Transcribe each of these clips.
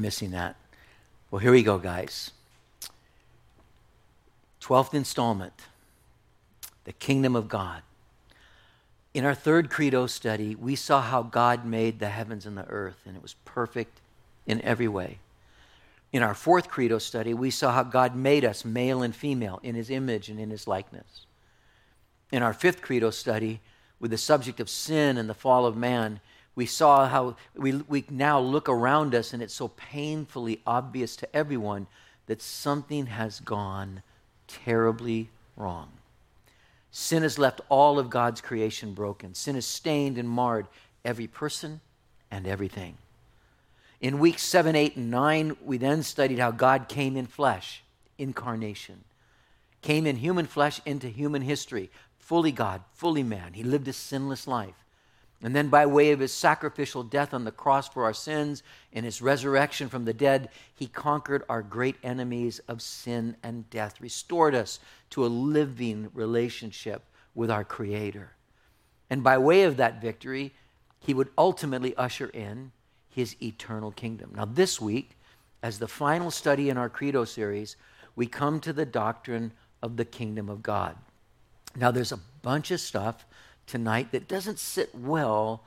missing that. Well, here we go, guys. 12th installment, the kingdom of God. In our third credo study, we saw how God made the heavens and the earth, and it was perfect in every way. In our fourth credo study, we saw how God made us male and female in his image and in his likeness. In our fifth credo study, with the subject of sin and the fall of man, we saw how we now look around us and it's so painfully obvious to everyone that something has gone terribly wrong. Sin has left all of God's creation broken. Sin has stained and marred every person and everything. In weeks 7, 8, and 9, we then studied how God came in flesh, incarnation. Came in human flesh into human history, fully God, fully man. He lived a sinless life. And then by way of his sacrificial death on the cross for our sins and his resurrection from the dead, he conquered our great enemies of sin and death, restored us to a living relationship with our Creator. And by way of that victory, he would ultimately usher in his eternal kingdom. Now this week, as the final study in our Credo series, we come to the doctrine of the kingdom of God. Now there's a bunch of stuff tonight that doesn't sit well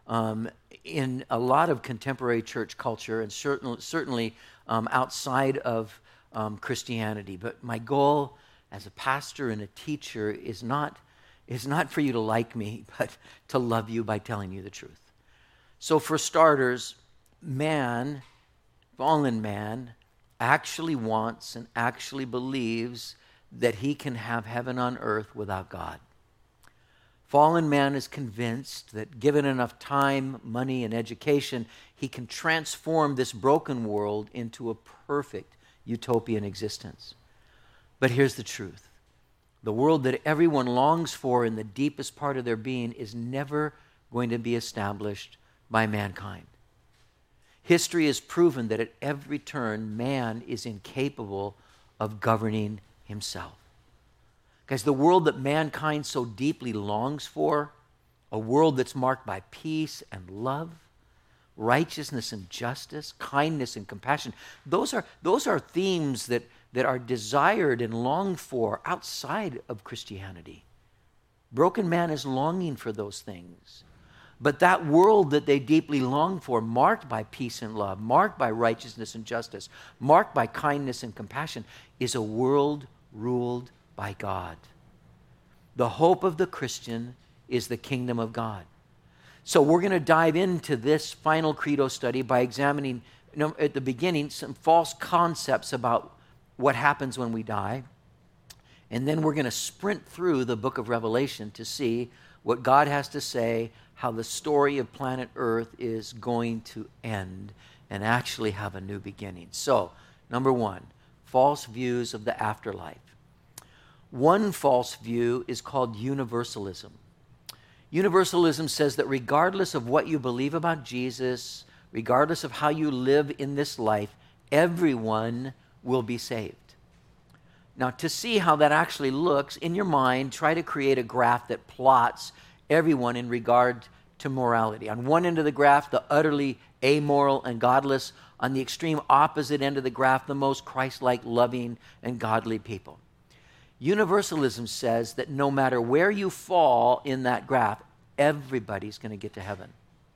in a lot of contemporary church culture and certainly outside of Christianity. But my goal as a pastor and a teacher is not for you to like me, but to love you by telling you the truth. So for starters, man, fallen man, actually wants and actually believes that he can have heaven on earth without God. Fallen man is convinced that given enough time, money, and education, he can transform this broken world into a perfect utopian existence. But here's the truth. The world that everyone longs for in the deepest part of their being is never going to be established by mankind. History has proven that at every turn, man is incapable of governing himself. Guys, the world that mankind so deeply longs for, a world that's marked by peace and love, righteousness and justice, kindness and compassion, those are themes that are desired and longed for outside of Christianity. Broken man is longing for those things. But that world that they deeply long for, marked by peace and love, marked by righteousness and justice, marked by kindness and compassion, is a world ruled by God. The hope of the Christian is the kingdom of God. So we're going to dive into this final credo study by examining, at the beginning, some false concepts about what happens when we die. And then we're going to sprint through the book of Revelation to see what God has to say, how the story of planet Earth is going to end and actually have a new beginning. So, number one, false views of the afterlife. One false view is called universalism. Universalism says that regardless of what you believe about Jesus, regardless of how you live in this life, everyone will be saved. Now, to see how that actually looks, in your mind, try to create a graph that plots everyone in regard to morality. On one end of the graph, the utterly amoral and godless. On the extreme opposite end of the graph, the most Christ-like, loving, and godly people. Universalism says that no matter where you fall in that graph, everybody's going to get to heaven.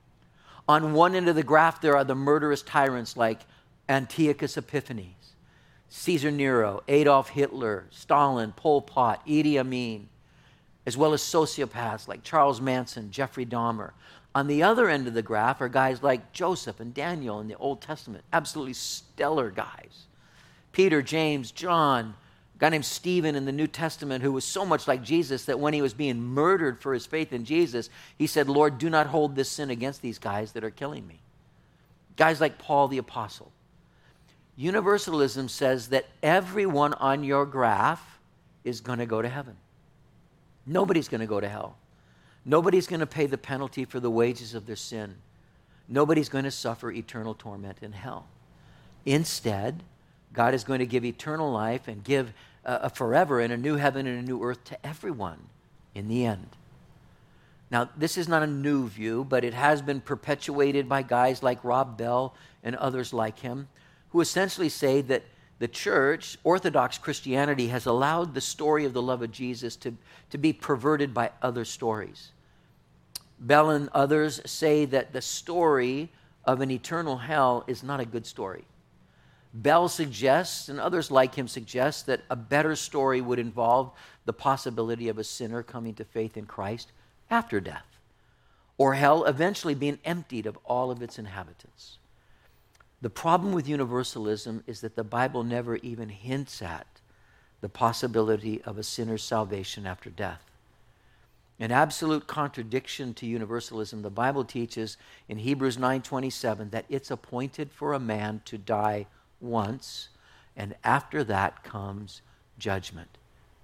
On one end of the graph, there are the murderous tyrants like Antiochus Epiphanes, Caesar Nero, Adolf Hitler, Stalin, Pol Pot, Idi Amin, as well as sociopaths like Charles Manson, Jeffrey Dahmer. On the other end of the graph are guys like Joseph and Daniel in the Old Testament, absolutely stellar guys. Peter, James, John, a guy named Stephen in the New Testament who was so much like Jesus that when he was being murdered for his faith in Jesus, he said, Lord, do not hold this sin against these guys that are killing me. Guys like Paul the Apostle. Universalism says that everyone on your graph is going to go to heaven. Nobody's going to go to hell. Nobody's going to pay the penalty for the wages of their sin. Nobody's going to suffer eternal torment in hell. Instead, God is going to give eternal life and give a forever and a new heaven and a new earth to everyone in the end. Now, this is not a new view, but it has been perpetuated by guys like Rob Bell and others like him, who essentially say that the church, Orthodox Christianity, has allowed the story of the love of Jesus to be perverted by other stories. Bell and others say that the story of an eternal hell is not a good story. Bell suggests, and others like him suggest, that a better story would involve the possibility of a sinner coming to faith in Christ after death, or hell eventually being emptied of all of its inhabitants. The problem with universalism is that the Bible never even hints at the possibility of a sinner's salvation after death. In absolute contradiction to universalism, the Bible teaches in Hebrews 9:27 that it's appointed for a man to die once, and after that comes judgment.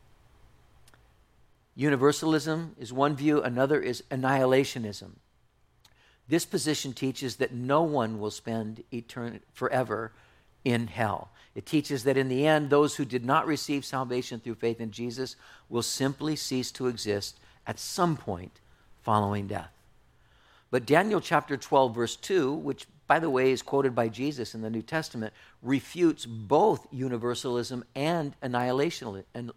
Universalism is one view, another is annihilationism. This position teaches that no one will spend forever in hell. It teaches that in the end, those who did not receive salvation through faith in Jesus will simply cease to exist at some point following death. But Daniel chapter 12, verse 2, which, by the way, is quoted by Jesus in the New Testament, refutes both universalism and annihilationism.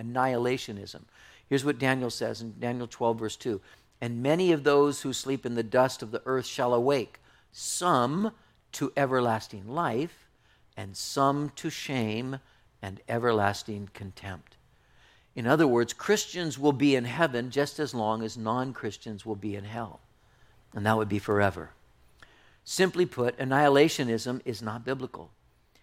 Here's what Daniel says in Daniel 12, verse 2. And many of those who sleep in the dust of the earth shall awake, some to everlasting life, and some to shame and everlasting contempt. In other words, Christians will be in heaven just as long as non-Christians will be in hell. And that would be forever. Simply put, annihilationism is not biblical.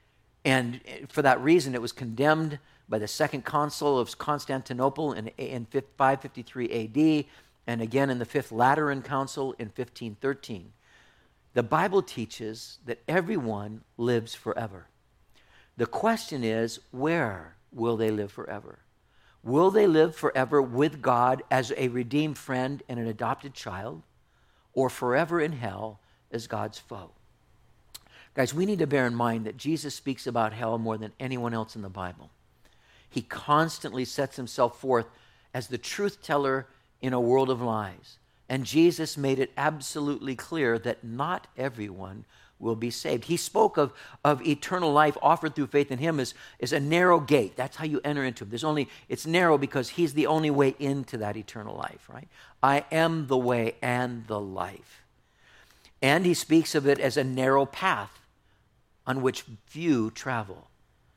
And for that reason, it was condemned by the Second Council of Constantinople in 553 A.D., and again in the Fifth Lateran Council in 1513. The Bible teaches that everyone lives forever. The question is, where will they live forever? Will they live forever with God as a redeemed friend and an adopted child, or forever in hell as God's foe? Guys, we need to bear in mind that Jesus speaks about hell more than anyone else in the Bible. He constantly sets himself forth as the truth teller in a world of lies. And Jesus made it absolutely clear that not everyone will be saved. He spoke of eternal life offered through faith in him as a narrow gate. That's how you enter into it. It's narrow because he's the only way into that eternal life, right? I am the way and the life. And he speaks of it as a narrow path on which few travel.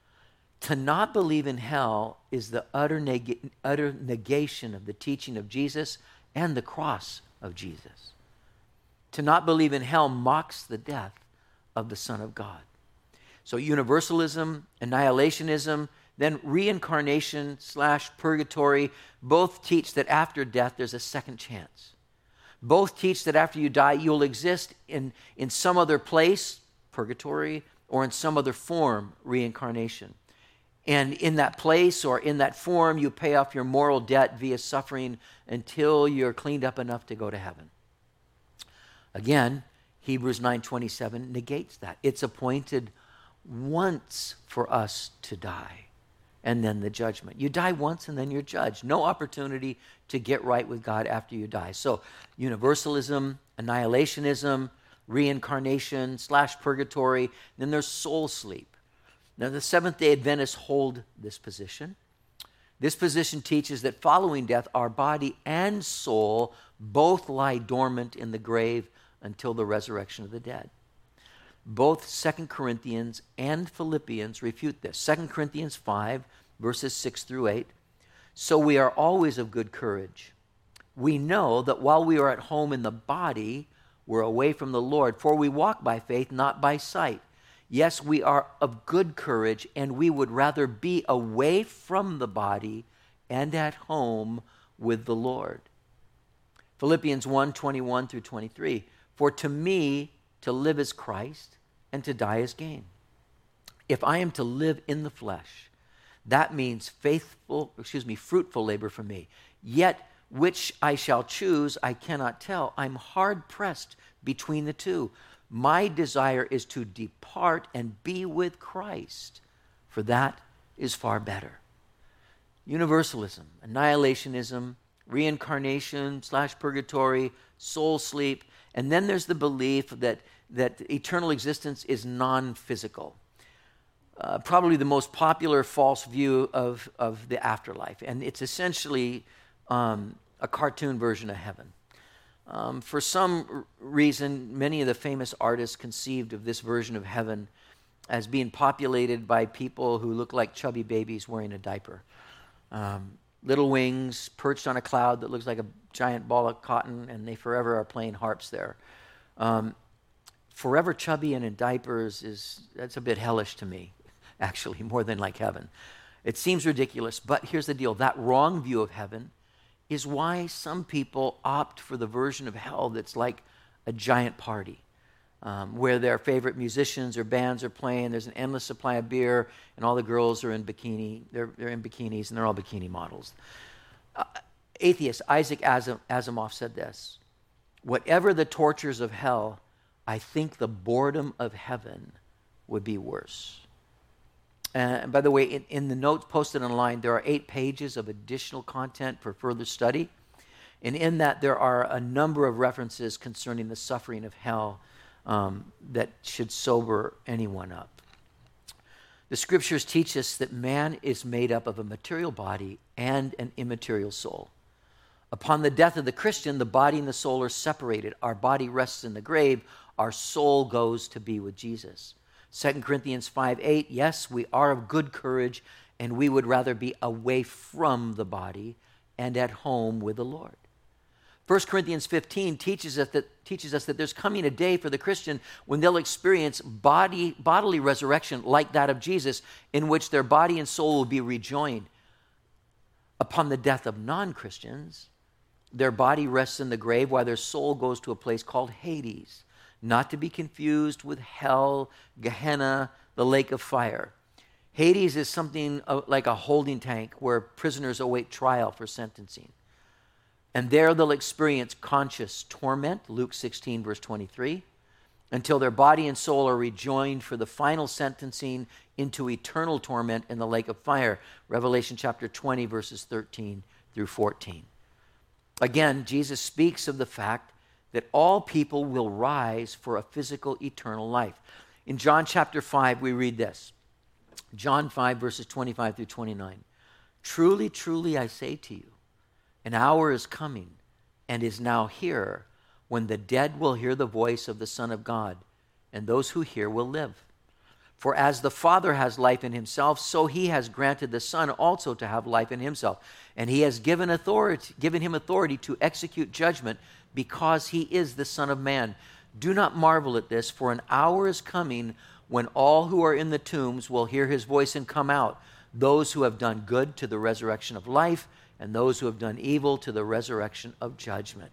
To not believe in hell is the utter negation of the teaching of Jesus and the cross of Jesus. To not believe in hell mocks the death of the Son of God. So universalism, annihilationism, then reincarnation / purgatory, both teach that after death there's a second chance. Both teach that after you die you'll exist in some other place, purgatory, or in some other form, reincarnation. And in that place or in that form, you pay off your moral debt via suffering until you're cleaned up enough to go to heaven. Again, Hebrews 9:27 negates that. It's appointed once for us to die, and then the judgment. You die once and then you're judged. No opportunity to get right with God after you die. So universalism, annihilationism, reincarnation / purgatory, then there's soul sleep. Now, the Seventh-day Adventists hold this position. This position teaches that following death, our body and soul both lie dormant in the grave until the resurrection of the dead. Both 2 Corinthians and Philippians refute this. 2 Corinthians 5, verses 6 through 8. So we are always of good courage. We know that while we are at home in the body, we're away from the Lord, for we walk by faith, not by sight. Yes, we are of good courage, and we would rather be away from the body and at home with the Lord. Philippians 1:21 through 23. For to me, to live is Christ, and to die is gain. If I am to live in the flesh, that means fruitful labor for me. Yet which I shall choose, I cannot tell. I'm hard pressed between the two. My desire is to depart and be with Christ, for that is far better. Universalism, annihilationism, reincarnation / purgatory, soul sleep. And then there's the belief that eternal existence is non-physical. Probably the most popular false view of the afterlife. And it's essentially a cartoon version of heaven. For some reason, many of the famous artists conceived of this version of heaven as being populated by people who look like chubby babies wearing a diaper. Little wings perched on a cloud that looks like a giant ball of cotton, and they forever are playing harps there. Forever chubby and in diapers that's a bit hellish to me, actually, more than like heaven. It seems ridiculous, but here's the deal. That wrong view of heaven is why some people opt for the version of hell that's like a giant party, where their favorite musicians or bands are playing. There's an endless supply of beer, and all the girls are in bikini. They're in bikinis, and they're all bikini models. Atheist Isaac Asimov said this: "Whatever the tortures of hell, I think the boredom of heaven would be worse." And by the way, in the notes posted online, there are 8 pages of additional content for further study. And in that, there are a number of references concerning the suffering of hell that should sober anyone up. The scriptures teach us that man is made up of a material body and an immaterial soul. Upon the death of the Christian, the body and the soul are separated. Our body rests in the grave. Our soul goes to be with Jesus. 2 Corinthians 5:8, yes, we are of good courage, and we would rather be away from the body and at home with the Lord. 1 Corinthians 15 teaches us that there's coming a day for the Christian when they'll experience bodily resurrection like that of Jesus, in which their body and soul will be rejoined. Upon the death of non-Christians, their body rests in the grave while their soul goes to a place called Hades, not to be confused with hell, Gehenna, the lake of fire. Hades is something like a holding tank where prisoners await trial for sentencing. And there they'll experience conscious torment, Luke 16, verse 23, until their body and soul are rejoined for the final sentencing into eternal torment in the lake of fire, Revelation chapter 20, verses 13 through 14. Again, Jesus speaks of the fact that all people will rise for a physical eternal life. In John chapter 5, we read this. John 5, verses 25 through 29. Truly, truly, I say to you, an hour is coming and is now here when the dead will hear the voice of the Son of God, and those who hear will live. For as the Father has life in himself, so he has granted the Son also to have life in himself. And he has given him authority to execute judgment, because he is the Son of Man. Do not marvel at this, for an hour is coming when all who are in the tombs will hear his voice and come out, those who have done good to the resurrection of life, and those who have done evil to the resurrection of judgment.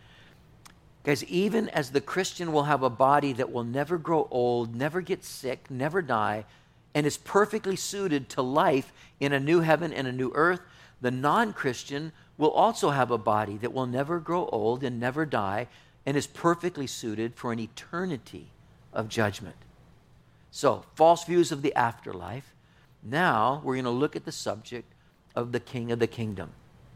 Guys, even as the Christian will have a body that will never grow old, never get sick, never die, and is perfectly suited to life in a new heaven and a new earth, the non-Christian will also have a body that will never grow old and never die, and is perfectly suited for an eternity of judgment. So, false views of the afterlife. Now, we're going to look at the subject of the King of the Kingdom.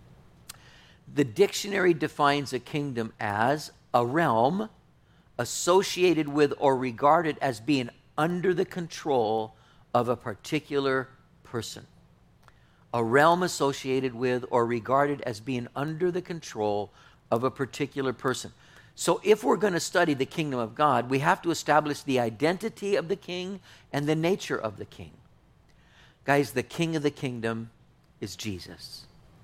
The dictionary defines a kingdom as a realm associated with or regarded as being under the control of a particular person. A realm associated with or regarded as being under the control of a particular person. So if we're going to study the kingdom of God, we have to establish the identity of the king and the nature of the king. Guys, the king of the kingdom is Jesus.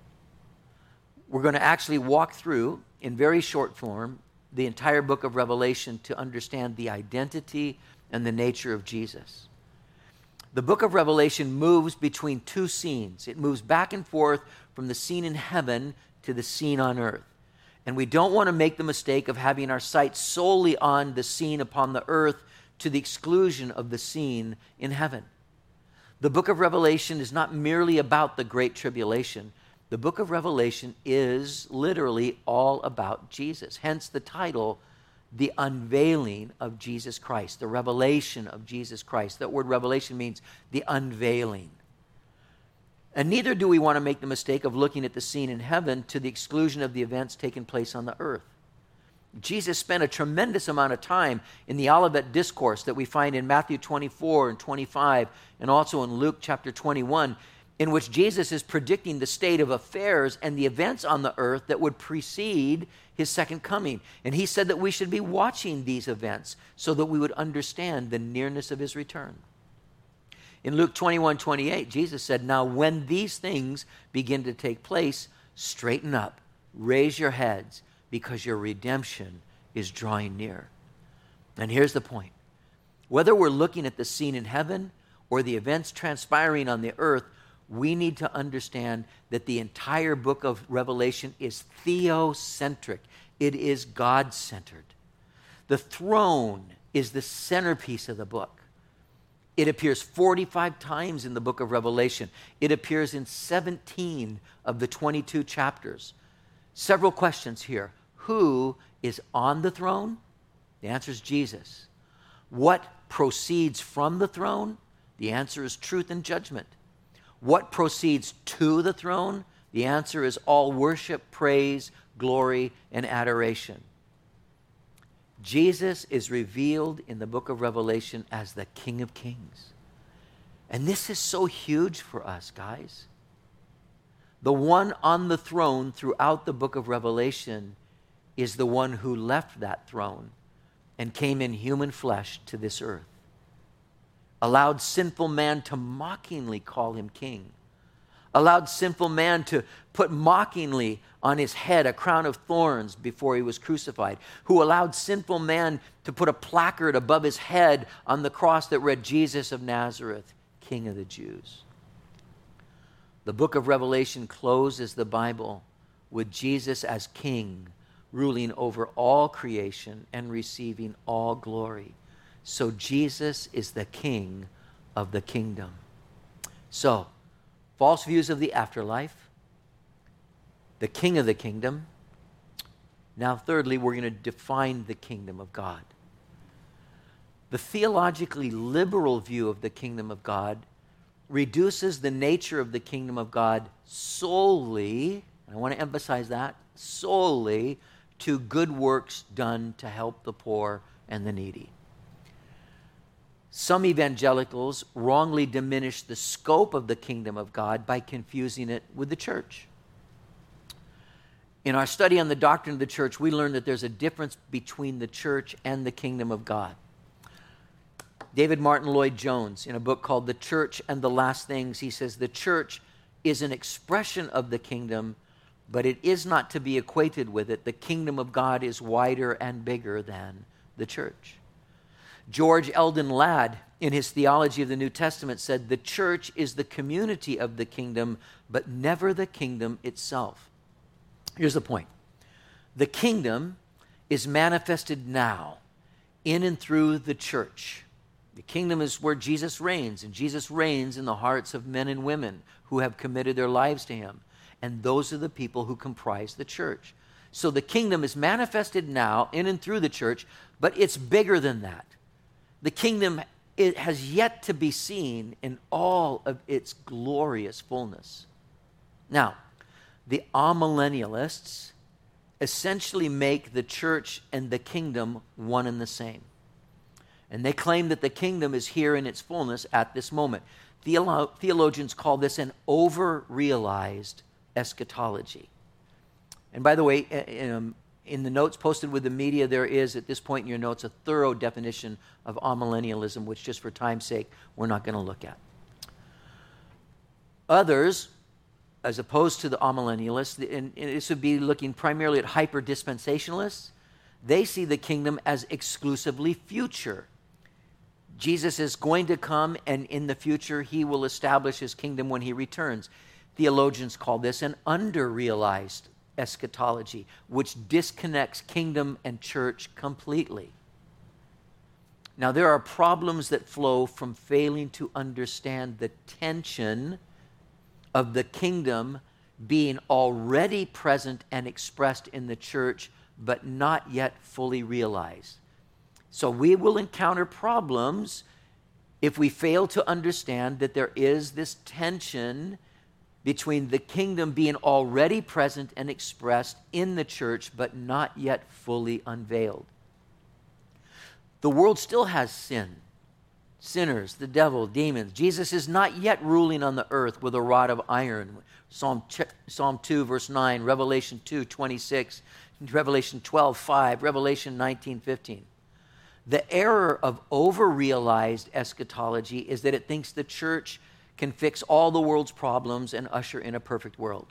We're going to actually walk through, in very short form, the entire book of Revelation to understand the identity and the nature of Jesus. The book of Revelation moves between 2 scenes. It moves back and forth from the scene in heaven to the scene on earth. And we don't want to make the mistake of having our sights solely on the scene upon the earth to the exclusion of the scene in heaven. The book of Revelation is not merely about the Great Tribulation. The book of Revelation is literally all about Jesus. Hence the title, The Unveiling of Jesus Christ, the revelation of Jesus Christ. That word revelation means the unveiling. And neither do we want to make the mistake of looking at the scene in heaven to the exclusion of the events taking place on the earth. Jesus spent a tremendous amount of time in the Olivet Discourse that we find in Matthew 24 and 25 and also in Luke chapter 21, in which Jesus is predicting the state of affairs and the events on the earth that would precede his second coming. And he said that we should be watching these events so that we would understand the nearness of his return. In Luke 21:28, Jesus said, "Now when these things begin to take place, straighten up, raise your heads, because your redemption is drawing near." And here's the point. Whether we're looking at the scene in heaven or the events transpiring on the earth, we need to understand that the entire book of Revelation is theocentric. It is God-centered. The throne is the centerpiece of the book. It appears 45 times in the book of Revelation. It appears in 17 of the 22 chapters. Several questions here. Who is on the throne? The answer is Jesus. What proceeds from the throne? The answer is truth and judgment. What proceeds to the throne? The answer is all worship, praise, glory, and adoration. Jesus is revealed in the book of Revelation as the King of Kings. And this is so huge for us, guys. The one on the throne throughout the book of Revelation is the one who left that throne and came in human flesh to this earth, allowed sinful man to mockingly call him king, allowed sinful man to put mockingly on his head a crown of thorns before he was crucified, who allowed sinful man to put a placard above his head on the cross that read, "Jesus of Nazareth, King of the Jews." The book of Revelation closes the Bible with Jesus as king, ruling over all creation and receiving all glory. So Jesus is the king of the kingdom. So, false views of the afterlife, the king of the kingdom. Now, thirdly, we're going to define the kingdom of God. The theologically liberal view of the kingdom of God reduces the nature of the kingdom of God solely, and I want to emphasize that, solely to good works done to help the poor and the needy. Some evangelicals wrongly diminish the scope of the kingdom of God by confusing it with the church. In our study on the doctrine of the church, we learned that there's a difference between the church and the kingdom of God. David Martin Lloyd-Jones, in a book called The Church and the Last Things, he says, the church is an expression of the kingdom, but it is not to be equated with it. The kingdom of God is wider and bigger than the church. George Eldon Ladd, in his theology of the New Testament, said, the church is the community of the kingdom, but never the kingdom itself. Here's the point. The kingdom is manifested now in and through the church. The kingdom is where Jesus reigns, and Jesus reigns in the hearts of men and women who have committed their lives to him. And those are the people who comprise the church. So the kingdom is manifested now in and through the church, but it's bigger than that. The kingdom, it has yet to be seen in all of its glorious fullness. Now, the amillennialists essentially make the church and the kingdom one and the same. And they claim that the kingdom is here in its fullness at this moment. Theologians call this an over-realized eschatology. And by the way, in the notes posted with the media, there is, at this point in your notes, a thorough definition of amillennialism, which just for time's sake, we're not going to look at. Others, as opposed to the amillennialists, and this would be looking primarily at hyper-dispensationalists, they see the kingdom as exclusively future. Jesus is going to come, and in the future, he will establish his kingdom when he returns. Theologians call this an under-realized eschatology, which disconnects kingdom and church completely. Now, there are problems that flow from failing to understand the tension of the kingdom being already present and expressed in the church, but not yet fully realized. So we will encounter problems if we fail to understand that there is this tension between the kingdom being already present and expressed in the church, but not yet fully unveiled. The world still has sin, sinners, the devil, demons. Jesus is not yet ruling on the earth with a rod of iron. Psalm 2, verse 9, Revelation 2, 26, Revelation 12, 5, Revelation 19, 15. The error of over-realized eschatology is that it thinks the church can fix all the world's problems and usher in a perfect world.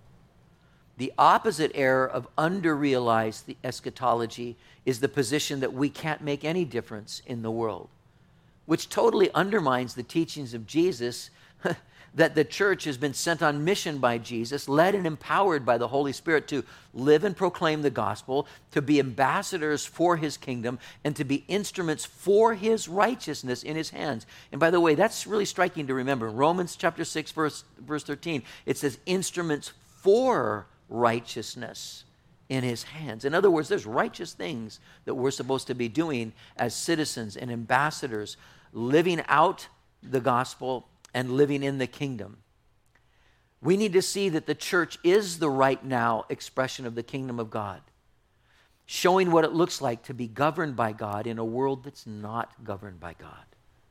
The opposite error of under-realized eschatology is the position that we can't make any difference in the world, which totally undermines the teachings of Jesus that the church has been sent on mission by Jesus, led and empowered by the Holy Spirit to live and proclaim the gospel, to be ambassadors for his kingdom, and to be instruments for his righteousness in his hands. And by the way, that's really striking to remember. In Romans chapter 6, verse 13, it says instruments for righteousness in his hands. In other words, there's righteous things that we're supposed to be doing as citizens and ambassadors, living out the gospel and living in the kingdom. We need to see that the church is the right now expression of the kingdom of God, showing what it looks like to be governed by God in a world that's not governed by God.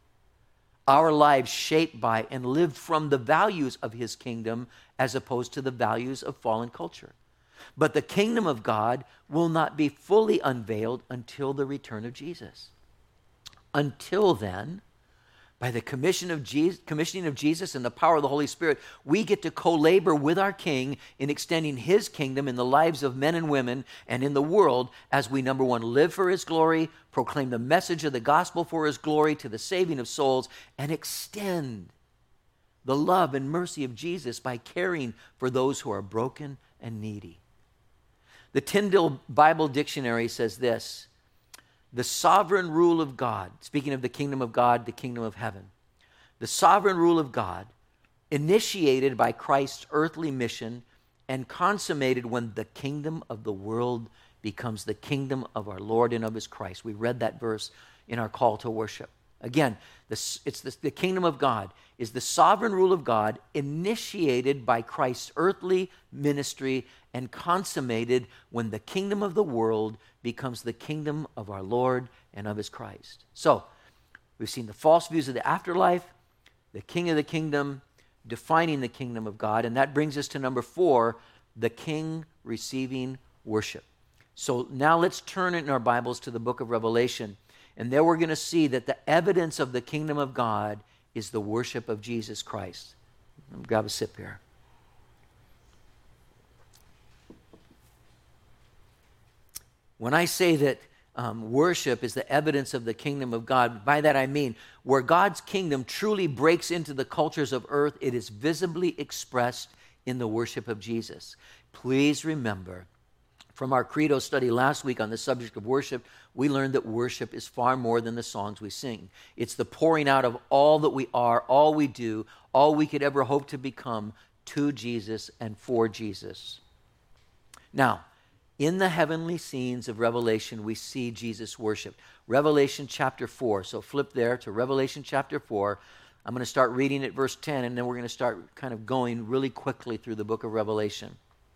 Our lives shaped by and lived from the values of his kingdom as opposed to the values of fallen culture. But the kingdom of God will not be fully unveiled until the return of Jesus. Until then, by the commissioning of Jesus and the power of the Holy Spirit, we get to co-labor with our King in extending his kingdom in the lives of men and women and in the world as we, number one, live for his glory, proclaim the message of the gospel for his glory to the saving of souls, and extend the love and mercy of Jesus by caring for those who are broken and needy. The Tyndale Bible Dictionary says this: the sovereign rule of God, speaking of the kingdom of God, the kingdom of heaven, the sovereign rule of God, initiated by Christ's earthly mission and consummated when the kingdom of the world becomes the kingdom of our Lord and of his Christ. We read that verse in our call to worship. Again, the kingdom of God is the sovereign rule of God initiated by Christ's earthly ministry and consummated when the kingdom of the world becomes the kingdom of our Lord and of his Christ. So, we've seen the false views of the afterlife, the king of the kingdom, defining the kingdom of God, and that brings us to number 4, the king receiving worship. So now let's turn in our Bibles to the book of Revelation, and there we're going to see that the evidence of the kingdom of God is the worship of Jesus Christ. Let me grab a sip here. When I say that worship is the evidence of the kingdom of God, by that I mean where God's kingdom truly breaks into the cultures of earth, it is visibly expressed in the worship of Jesus. Please remember, from our credo study last week on the subject of worship, we learned that worship is far more than the songs we sing. It's the pouring out of all that we are, all we do, all we could ever hope to become to Jesus and for Jesus. Now, in the heavenly scenes of Revelation, we see Jesus worshiped. Revelation chapter 4. So flip there to Revelation chapter 4. I'm going to start reading at verse 10, and then we're going to start kind of going really quickly through the book of Revelation.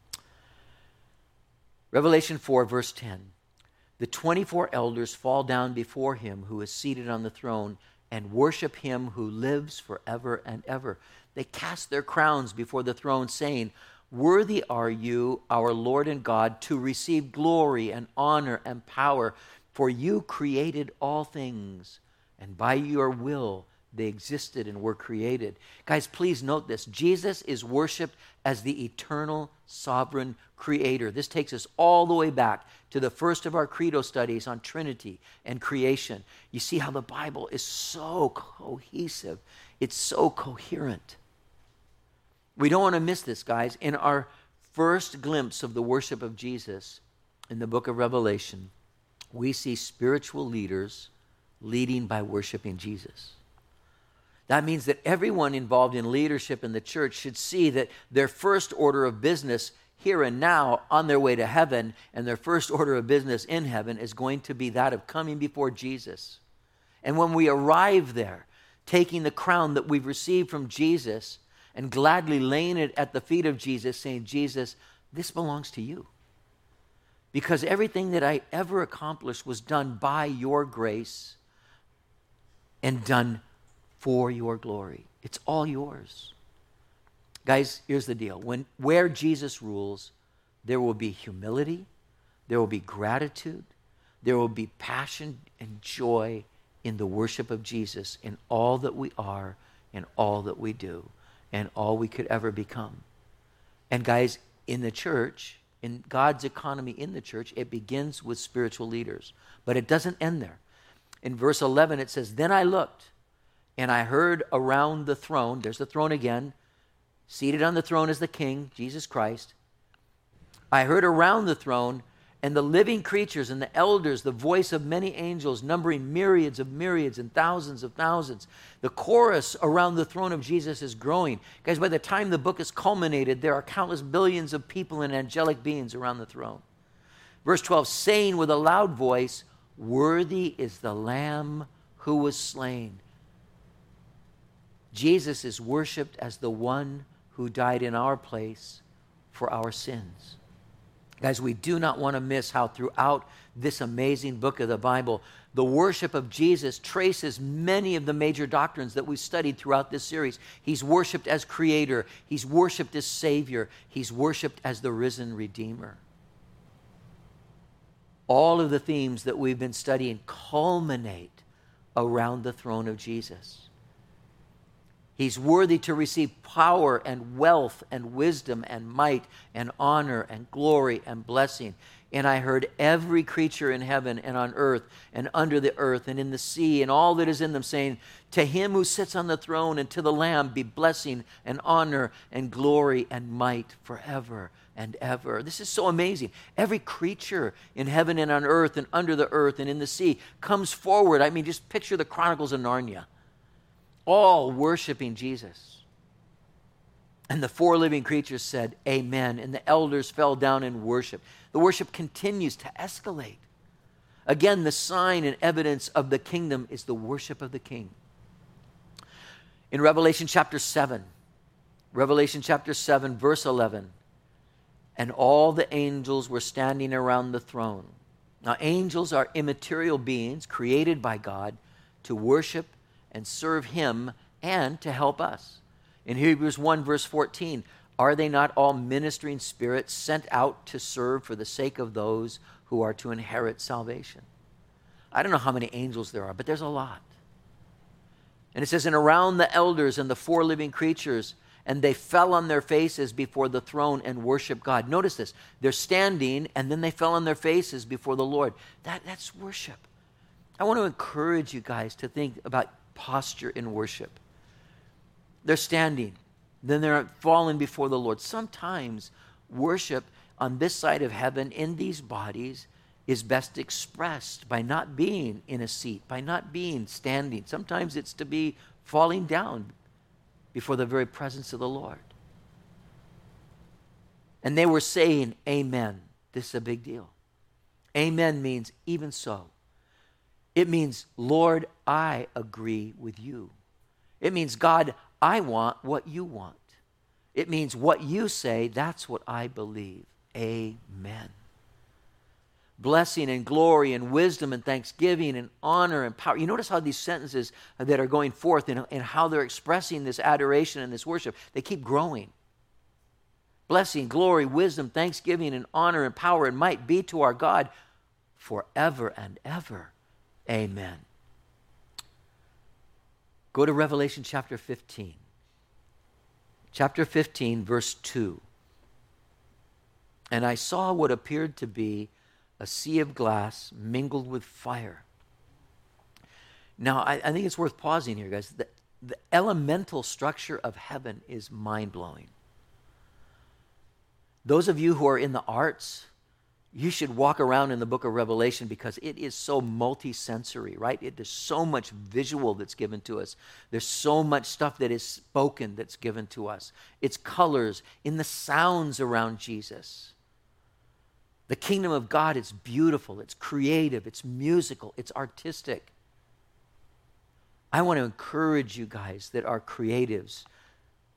Revelation 4, verse 10. The 24 elders fall down before him who is seated on the throne and worship him who lives forever and ever. They cast their crowns before the throne, saying, "Worthy are you, our Lord and God, to receive glory and honor and power, for you created all things, and by your will they existed and were created." Guys, please note this. Jesus is worshiped as the eternal, sovereign creator. This takes us all the way back to the first of our credo studies on Trinity and creation. You see how the Bible is so cohesive. It's so coherent. We don't want to miss this, guys. In our first glimpse of the worship of Jesus in the book of Revelation, we see spiritual leaders leading by worshiping Jesus. That means that everyone involved in leadership in the church should see that their first order of business here and now on their way to heaven, and their first order of business in heaven is going to be that of coming before Jesus. And when we arrive there, taking the crown that we've received from Jesus and gladly laying it at the feet of Jesus, saying, Jesus, this belongs to you. Because everything that I ever accomplished was done by your grace and done for your glory. It's all yours. Guys, here's the deal. Where Jesus rules, there will be humility, there will be gratitude, there will be passion and joy in the worship of Jesus in all that we are, in all that we do, and all we could ever become. And guys, in the church, in God's economy in the church, it begins with spiritual leaders. But it doesn't end there. In verse 11, it says, Then I looked, and I heard around the throne, there's the throne again, seated on the throne is the King, Jesus Christ. I heard around the throne, and the living creatures and the elders, the voice of many angels, numbering myriads of myriads and thousands of thousands. The chorus around the throne of Jesus is growing. Guys, by the time the book is culminated, there are countless billions of people and angelic beings around the throne. Verse 12, saying with a loud voice, Worthy is the Lamb who was slain. Jesus is worshiped as the one who died in our place for our sins. Guys, we do not want to miss how throughout this amazing book of the Bible, the worship of Jesus traces many of the major doctrines that we've studied throughout this series. He's worshiped as Creator. He's worshiped as Savior. He's worshiped as the risen Redeemer. All of the themes that we've been studying culminate around the throne of Jesus. He's worthy to receive power and wealth and wisdom and might and honor and glory and blessing. And I heard every creature in heaven and on earth and under the earth and in the sea and all that is in them saying, To him who sits on the throne and to the Lamb be blessing and honor and glory and might forever and ever. This is so amazing. Every creature in heaven and on earth and under the earth and in the sea comes forward. I mean, just picture the Chronicles of Narnia. All worshiping Jesus. And the four living creatures said, Amen. And the elders fell down in worship. The worship continues to escalate. Again, the sign and evidence of the kingdom is the worship of the King. In Revelation chapter 7, verse 11, and all the angels were standing around the throne. Now, angels are immaterial beings created by God to worship and serve him and to help us. In Hebrews 1 verse 14, are they not all ministering spirits sent out to serve for the sake of those who are to inherit salvation? I don't know how many angels there are, but there's a lot. And it says, and around the elders and the four living creatures, and they fell on their faces before the throne and worshiped God. Notice this. They're standing, and then they fell on their faces before the Lord. That's worship. I want to encourage you guys to think about posture in worship. They're standing, then they're falling before the Lord. Sometimes worship on this side of heaven in these bodies is best expressed by not being in a seat, by not being standing. Sometimes it's to be falling down before the very presence of the Lord. And they were saying, Amen. This is a big deal. Amen means even so. It means, Lord, I agree with you. It means, God, I want what you want. It means what you say, that's what I believe. Amen. Blessing and glory and wisdom and thanksgiving and honor and power. You notice how these sentences that are going forth and how they're expressing this adoration and this worship, they keep growing. Blessing, glory, wisdom, thanksgiving and honor and power and might be to our God forever and ever. Amen. Go to Revelation chapter 15. Chapter 15, verse 2. And I saw what appeared to be a sea of glass mingled with fire. Now, I think it's worth pausing here, guys. The elemental structure of heaven is mind-blowing. Those of you who are in the arts, you should walk around in the book of Revelation because it is so multi-sensory, right? There's so much visual that's given to us. There's so much stuff that is spoken that's given to us. It's colors in the sounds around Jesus. The kingdom of God is beautiful, it's creative, it's musical, it's artistic. I want to encourage you guys that are creatives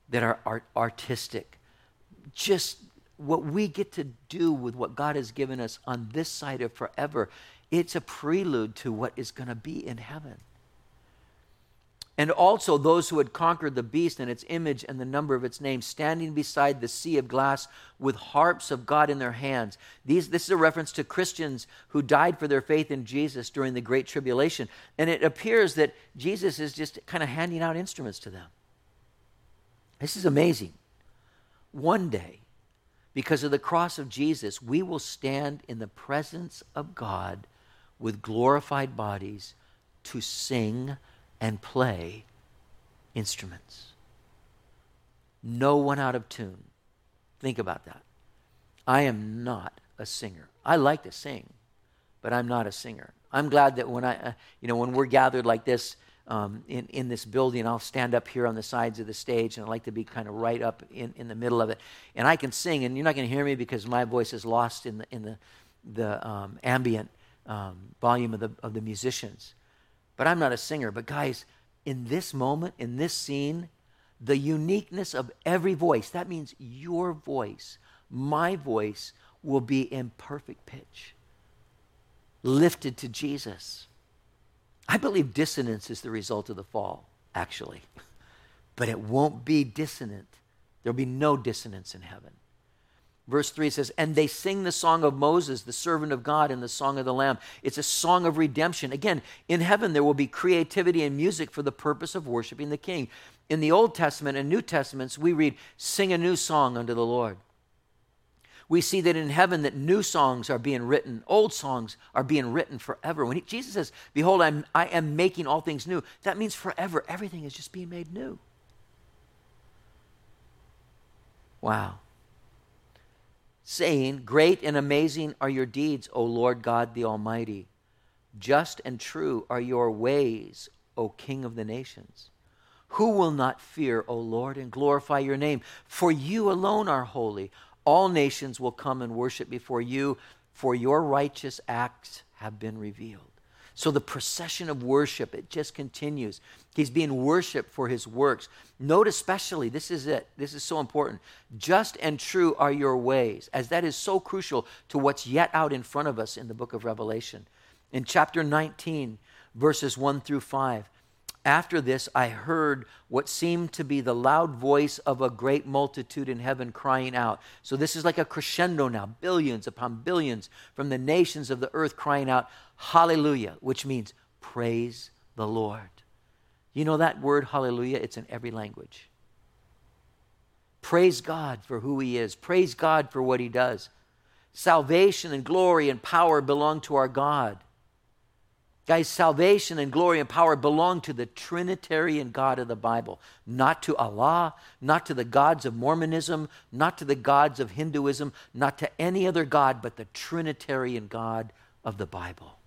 that are artistic. Just what we get to do with what God has given us on this side of forever, it's a prelude to what is going to be in heaven. And also those who had conquered the beast and its image and the number of its name, standing beside the sea of glass with harps of God in their hands. This is a reference to Christians who died for their faith in Jesus during the Great Tribulation. And it appears that Jesus is just kind of handing out instruments to them. This is amazing. One day, because of the cross of Jesus, we will stand in the presence of God with glorified bodies to sing and play instruments. No one out of tune. Think about that. I am not a singer. I like to sing, but I'm not a singer. I'm glad that when we're gathered like this in this building, I'll stand up here on the sides of the stage, and I like to be kind of right up in the middle of it. And I can sing, and you're not going to hear me because my voice is lost in the ambient volume of the musicians. But I'm not a singer. But guys, in this moment, in this scene, the uniqueness of every voice, that means your voice, my voice, will be in perfect pitch, lifted to Jesus. I believe dissonance is the result of the fall, actually. But it won't be dissonant. There'll be no dissonance in heaven. Verse 3 says, and they sing the song of Moses, the servant of God, and the song of the Lamb. It's a song of redemption. Again, in heaven there will be creativity and music for the purpose of worshiping the King. In the Old Testament and New Testaments, we read, sing a new song unto the Lord. We see that in heaven that new songs are being written, old songs are being written forever. When Jesus says, behold, I am making all things new, that means forever. Everything is just being made new. Wow. Saying, great and amazing are your deeds, O Lord God the Almighty. Just and true are your ways, O King of the nations. Who will not fear, O Lord, and glorify your name? For you alone are holy. All nations will come and worship before you, for your righteous acts have been revealed. So the procession of worship, it just continues. He's being worshiped for his works. Note especially, this is it. This is so important. Just and true are your ways, as that is so crucial to what's yet out in front of us in the book of Revelation. In chapter 19, verses 1 through 5, after this I heard what seemed to be the loud voice of a great multitude in heaven crying out. So this is like a crescendo now, billions upon billions from the nations of the earth crying out, hallelujah, which means praise the Lord. You know that word hallelujah? It's in every language. Praise God for who he is. Praise God for what he does. Salvation and glory and power belong to our God. Guys, salvation and glory and power belong to the Trinitarian God of the Bible, not to Allah, not to the gods of Mormonism, not to the gods of Hinduism, not to any other God, but the Trinitarian God of the Bible.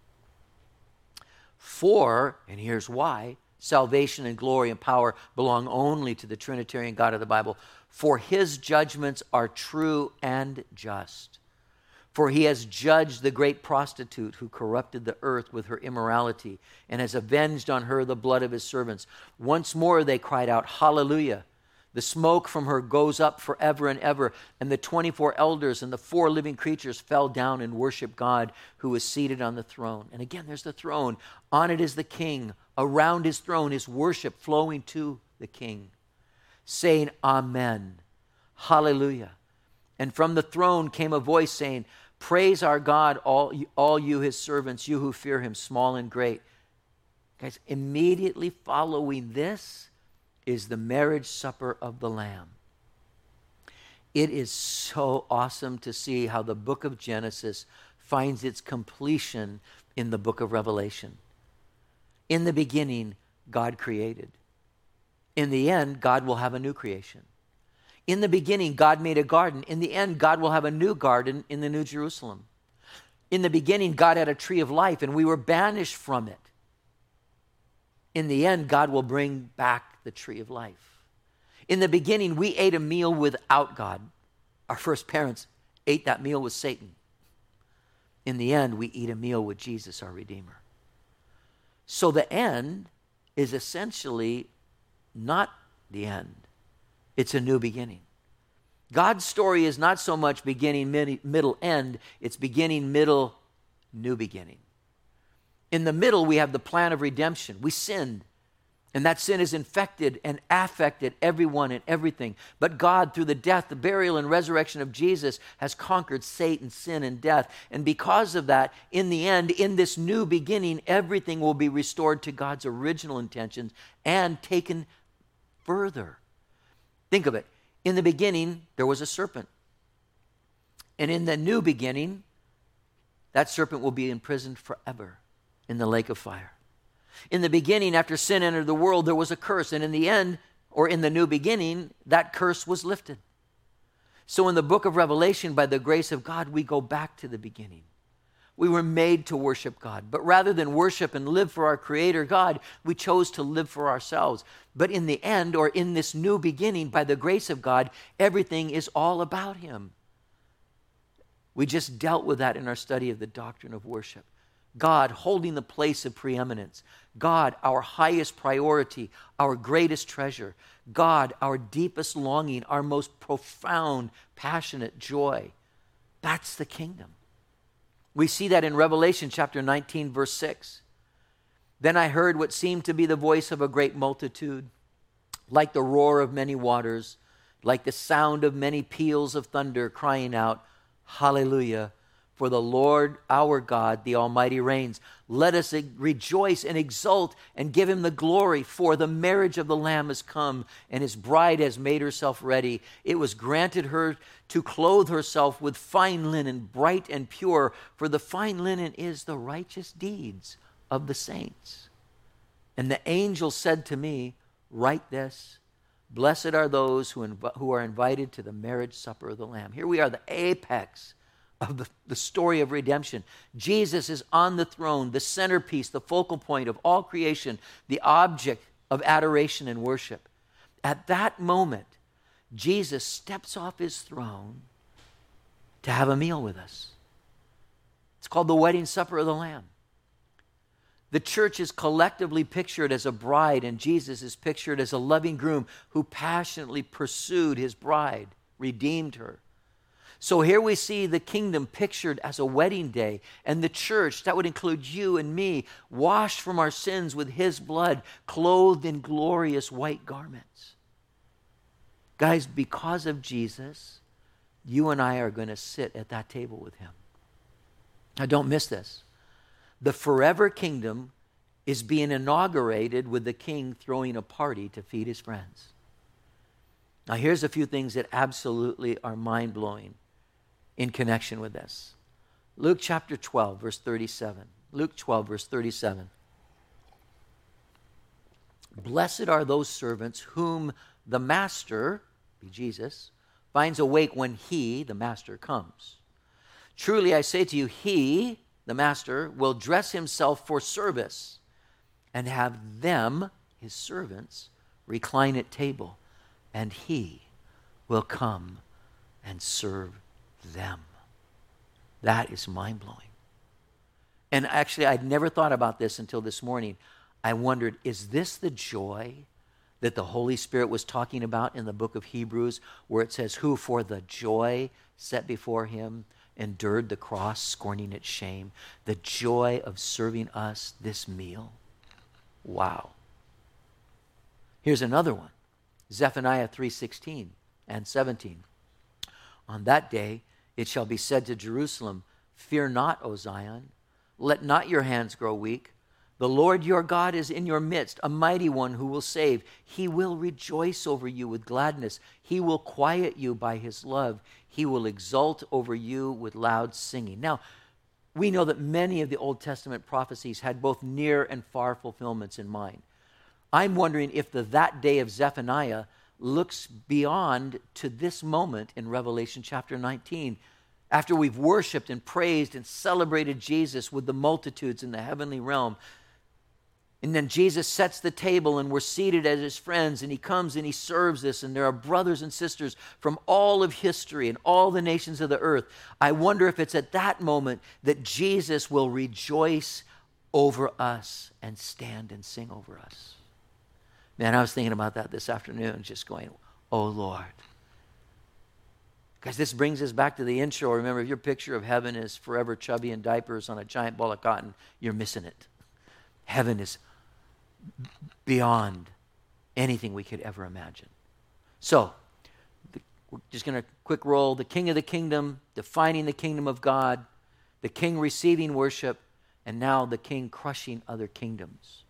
For, and here's why, salvation and glory and power belong only to the Trinitarian God of the Bible. For his judgments are true and just. For he has judged the great prostitute who corrupted the earth with her immorality and has avenged on her the blood of his servants. Once more they cried out, hallelujah. The smoke from her goes up forever and ever. And the 24 elders and the 4 living creatures fell down and worshiped God who is seated on the throne. And again, there's the throne. On it is the king. Around his throne is worship flowing to the king, saying, Amen. Hallelujah. And from the throne came a voice saying, praise our God, all you his servants, you who fear him, small and great. Guys, immediately following this is the marriage supper of the Lamb. It is so awesome to see how the book of Genesis finds its completion in the book of Revelation. In the beginning, God created. In the end, God will have a new creation. In the beginning, God made a garden. In the end, God will have a new garden in the New Jerusalem. In the beginning, God had a tree of life, and we were banished from it. In the end, God will bring back the tree of life. In the beginning, we ate a meal without God. Our first parents ate that meal with Satan. In the end, we eat a meal with Jesus, our Redeemer. So the end is essentially not the end. It's a new beginning. God's story is not so much beginning, middle, end. It's beginning, middle, new beginning. In the middle, we have the plan of redemption. We sinned, and that sin has infected and affected everyone and everything. But God, through the death, the burial, and resurrection of Jesus, has conquered Satan, sin, and death. And because of that, in the end, in this new beginning, everything will be restored to God's original intentions and taken further. Think of it. In the beginning, there was a serpent. And in the new beginning, that serpent will be imprisoned forever in the lake of fire. In the beginning, after sin entered the world, there was a curse. And in the end, or in the new beginning, that curse was lifted. So in the book of Revelation, by the grace of God, we go back to the beginning. We were made to worship God. But rather than worship and live for our Creator God, we chose to live for ourselves. But in the end, or in this new beginning, by the grace of God, everything is all about Him. We just dealt with that in our study of the doctrine of worship. God holding the place of preeminence. God, our highest priority, our greatest treasure. God, our deepest longing, our most profound, passionate joy. That's the kingdom. We see that in Revelation chapter 19, verse 6. Then I heard what seemed to be the voice of a great multitude, like the roar of many waters, like the sound of many peals of thunder, crying out, Hallelujah! For the Lord our God, the Almighty, reigns. Let us rejoice and exult and give Him the glory, for the marriage of the Lamb has come, and His bride has made herself ready. It was granted her to clothe herself with fine linen, bright and pure, for the fine linen is the righteous deeds of the saints. And the angel said to me, Write this, blessed are those who are invited to the marriage supper of the Lamb. Here we are, the apex of the story of redemption. Jesus is on the throne, the centerpiece, the focal point of all creation, the object of adoration and worship. At that moment, Jesus steps off His throne to have a meal with us. It's called the wedding supper of the Lamb. The church is collectively pictured as a bride, and Jesus is pictured as a loving groom who passionately pursued His bride, redeemed her. So here we see the kingdom pictured as a wedding day, and the church, that would include you and me, washed from our sins with His blood, clothed in glorious white garments. Guys, because of Jesus, you and I are going to sit at that table with Him. Now don't miss this. The forever kingdom is being inaugurated with the king throwing a party to feed his friends. Now here's a few things that absolutely are mind-blowing in connection with this. Luke chapter 12, verse 37. Luke 12, verse 37. Blessed are those servants whom the master, be Jesus, finds awake when he, the master, comes. Truly I say to you, he, the master, will dress himself for service and have them, his servants, recline at table, and he will come and serve them. That is mind-blowing. And actually, I'd never thought about this until this morning. I wondered, is this the joy that the Holy Spirit was talking about in the book of Hebrews, where it says, who for the joy set before him endured the cross, scorning its shame, the joy of serving us this meal? Wow. Here's another one. Zephaniah 3:16 and 17. On that day it shall be said to Jerusalem, fear not, O Zion, let not your hands grow weak. The Lord your God is in your midst, a mighty one who will save. He will rejoice over you with gladness. He will quiet you by his love. He will exult over you with loud singing. Now, we know that many of the Old Testament prophecies had both near and far fulfillments in mind. I'm wondering if that day of Zephaniah looks beyond to this moment in Revelation chapter 19. After we've worshiped and praised and celebrated Jesus with the multitudes in the heavenly realm, and then Jesus sets the table and we're seated as his friends, and he comes and he serves us, and there are brothers and sisters from all of history and all the nations of the earth. I wonder if it's at that moment that Jesus will rejoice over us and stand and sing over us. Man, I was thinking about that this afternoon, just going, O Lord. Guys, this brings us back to the intro. Remember, if your picture of heaven is forever chubby in diapers on a giant ball of cotton, you're missing it. Heaven is beyond anything we could ever imagine. So, we're just going to quick roll. The King of the kingdom, defining the kingdom of God, the King receiving worship, and now the King crushing other kingdoms.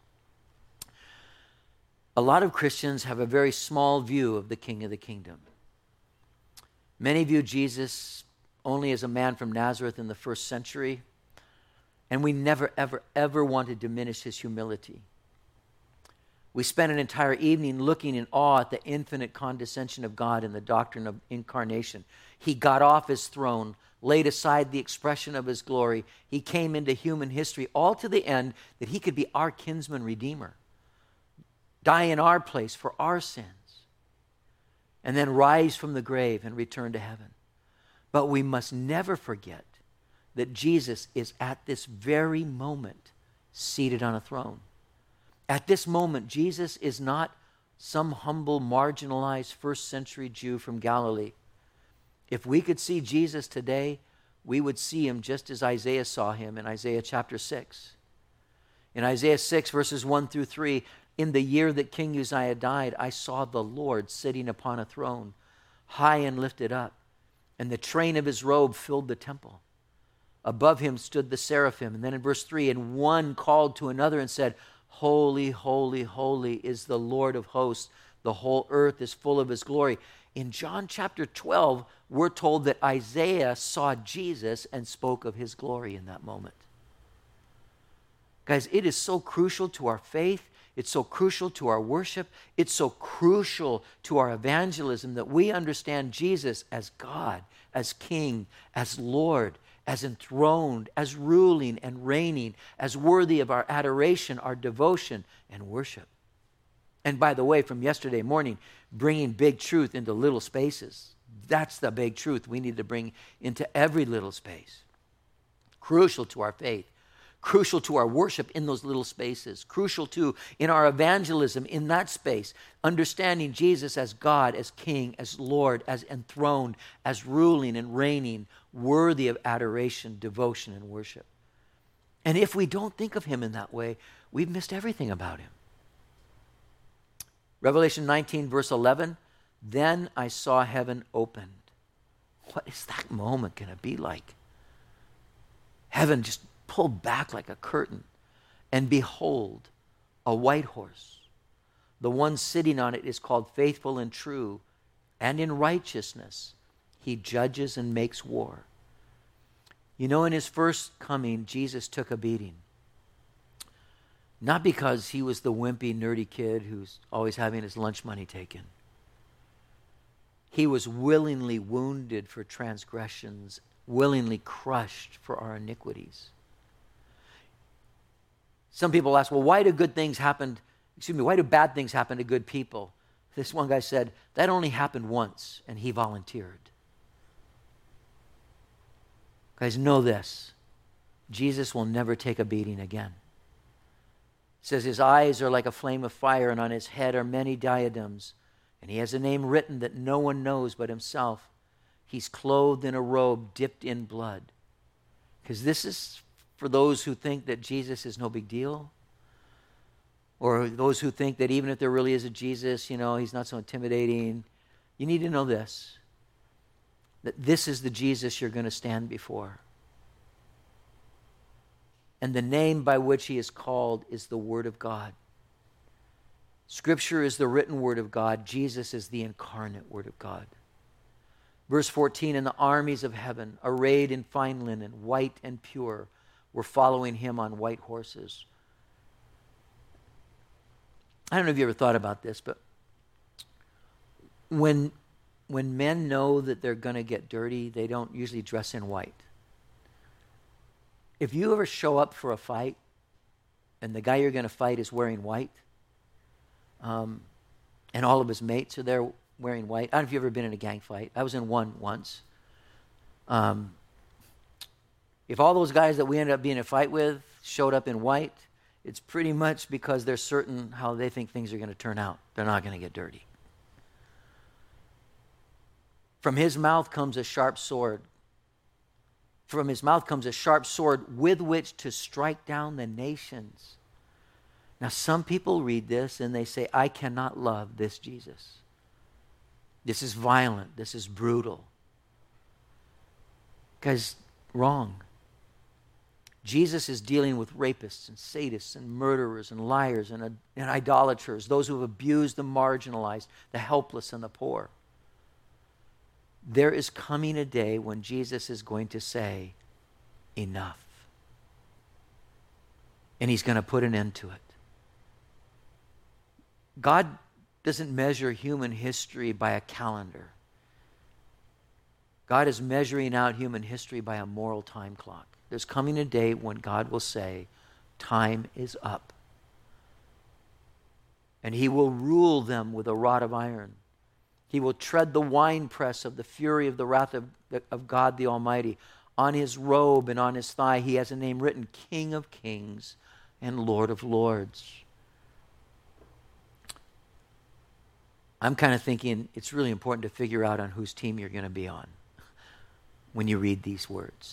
A lot of Christians have a very small view of the King of the kingdom. Many view Jesus only as a man from Nazareth in the first century, and we never, ever, ever want to diminish his humility. We spent an entire evening looking in awe at the infinite condescension of God in the doctrine of incarnation. He got off his throne, laid aside the expression of his glory. He came into human history, all to the end that he could be our kinsman redeemer, die in our place for our sins, and then rise from the grave and return to heaven. But we must never forget that Jesus is at this very moment seated on a throne. At this moment, Jesus is not some humble, marginalized first century Jew from Galilee. If we could see Jesus today, we would see him just as Isaiah saw him in Isaiah chapter 6. In Isaiah 6, verses 1 through 3, in the year that King Uzziah died, I saw the Lord sitting upon a throne, high and lifted up, and the train of his robe filled the temple. Above him stood the seraphim. And then in verse 3, and one called to another and said, Holy, holy, holy is the Lord of hosts. The whole earth is full of his glory. In John chapter 12, we're told that Isaiah saw Jesus and spoke of his glory in that moment. Guys, it is so crucial to our faith. It's so crucial to our worship. It's so crucial to our evangelism that we understand Jesus as God, as King, as Lord, as enthroned, as ruling and reigning, as worthy of our adoration, our devotion, and worship. And by the way, from yesterday morning, bringing big truth into little spaces. That's the big truth we need to bring into every little space. Crucial to our faith. Crucial to our worship in those little spaces. Crucial to in our evangelism in that space. Understanding Jesus as God, as King, as Lord, as enthroned, as ruling and reigning, worthy of adoration, devotion, and worship. And if we don't think of him in that way, we've missed everything about him. Revelation 19, verse 11, then I saw heaven opened. What is that moment going to be like? Heaven just pulled back like a curtain, and behold, a white horse. The one sitting on it is called Faithful and True, and in righteousness he judges and makes war. You know, in his first coming, Jesus took a beating. Not because he was the wimpy, nerdy kid who's always having his lunch money taken. He was willingly wounded for transgressions, willingly crushed for our iniquities. Some people ask, well, why do bad things happen to good people? This one guy said, that only happened once, and he volunteered. Guys, know this. Jesus will never take a beating again. It says his eyes are like a flame of fire, and on his head are many diadems. And he has a name written that no one knows but himself. He's clothed in a robe dipped in blood. Because this is for those who think that Jesus is no big deal. Or those who think that even if there really is a Jesus, he's not so intimidating. You need to know this. That this is the Jesus you're going to stand before. And the name by which he is called is the Word of God. Scripture is the written Word of God. Jesus is the incarnate Word of God. Verse 14, and the armies of heaven, arrayed in fine linen, white and pure, were following him on white horses. I don't know if you ever thought about this, but when men know that they're going to get dirty, they don't usually dress in white. If you ever show up for a fight and the guy you're going to fight is wearing white, and all of his mates are there wearing white. I don't know if you've ever been in a gang fight. I was in one once. If all those guys that we ended up being in a fight with showed up in white, it's pretty much because they're certain how they think things are going to turn out. They're not going to get dirty. From his mouth comes a sharp sword. From his mouth comes a sharp sword with which to strike down the nations. Now, some people read this and they say, I cannot love this Jesus. This is violent. This is brutal. Guys, wrong. Jesus is dealing with rapists and sadists and murderers and liars and idolaters, those who have abused the marginalized, the helpless, and the poor. There is coming a day when Jesus is going to say, enough. And he's going to put an end to it. God doesn't measure human history by a calendar. God is measuring out human history by a moral time clock. There's coming a day when God will say, time is up. And he will rule them with a rod of iron. He will tread the winepress of the fury of the wrath of God the Almighty. On his robe and on his thigh he has a name written, King of Kings and Lord of Lords. I'm kind of thinking it's really important to figure out on whose team you're going to be on when you read these words.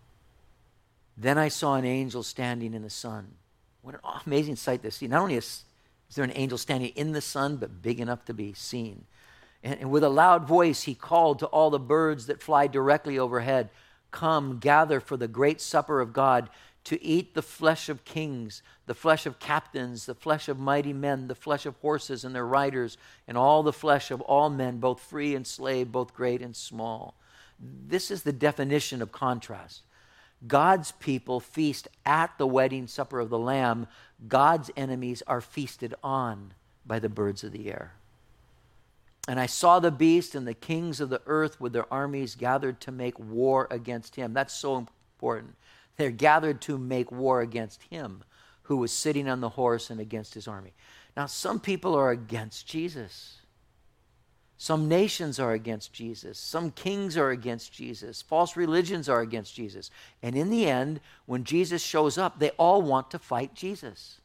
Then I saw an angel standing in the sun. What an amazing sight to see. Not only is there an angel standing in the sun, but big enough to be seen. And with a loud voice, he called to all the birds that fly directly overhead, come, gather for the great supper of God, to eat the flesh of kings, the flesh of captains, the flesh of mighty men, the flesh of horses and their riders, and all the flesh of all men, both free and slave, both great and small. This is the definition of contrast. God's people feast at the wedding supper of the Lamb. God's enemies are feasted on by the birds of the air. And I saw the beast and the kings of the earth with their armies gathered to make war against him. That's so important. They're gathered to make war against him who was sitting on the horse and against his army. Now, some people are against Jesus. Some nations are against Jesus. Some kings are against Jesus. False religions are against Jesus. And in the end, when Jesus shows up, they all want to fight Jesus.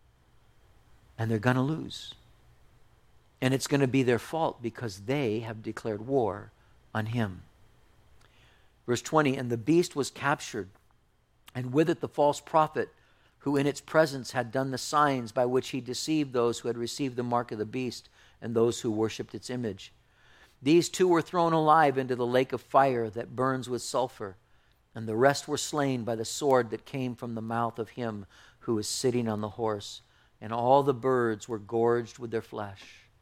And they're going to lose. And it's going to be their fault because they have declared war on him. Verse 20, and the beast was captured, and with it the false prophet, who in its presence had done the signs by which he deceived those who had received the mark of the beast and those who worshipped its image. These two were thrown alive into the lake of fire that burns with sulfur, and the rest were slain by the sword that came from the mouth of him who was sitting on the horse, and all the birds were gorged with their flesh.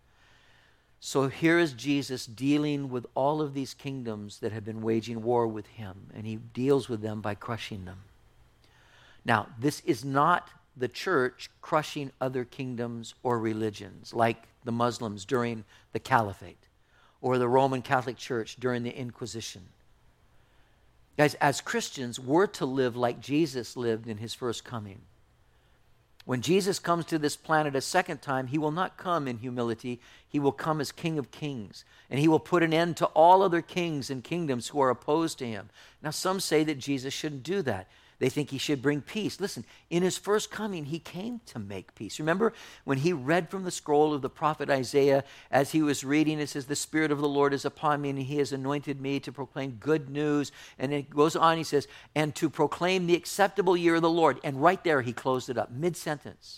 So here is Jesus dealing with all of these kingdoms that have been waging war with him, and he deals with them by crushing them. Now, this is not the church crushing other kingdoms or religions, like the Muslims during the Caliphate, or the Roman Catholic Church during the Inquisition. Guys, as Christians, we're to live like Jesus lived in his first coming. When Jesus comes to this planet a second time, he will not come in humility. He will come as King of Kings, and he will put an end to all other kings and kingdoms who are opposed to him. Now, some say that Jesus shouldn't do that. They think he should bring peace. Listen, in his first coming, he came to make peace. Remember when he read from the scroll of the prophet Isaiah, as he was reading, it says, the Spirit of the Lord is upon me, and he has anointed me to proclaim good news. And it goes on, he says, and to proclaim the acceptable year of the Lord. And right there, he closed it up, mid-sentence.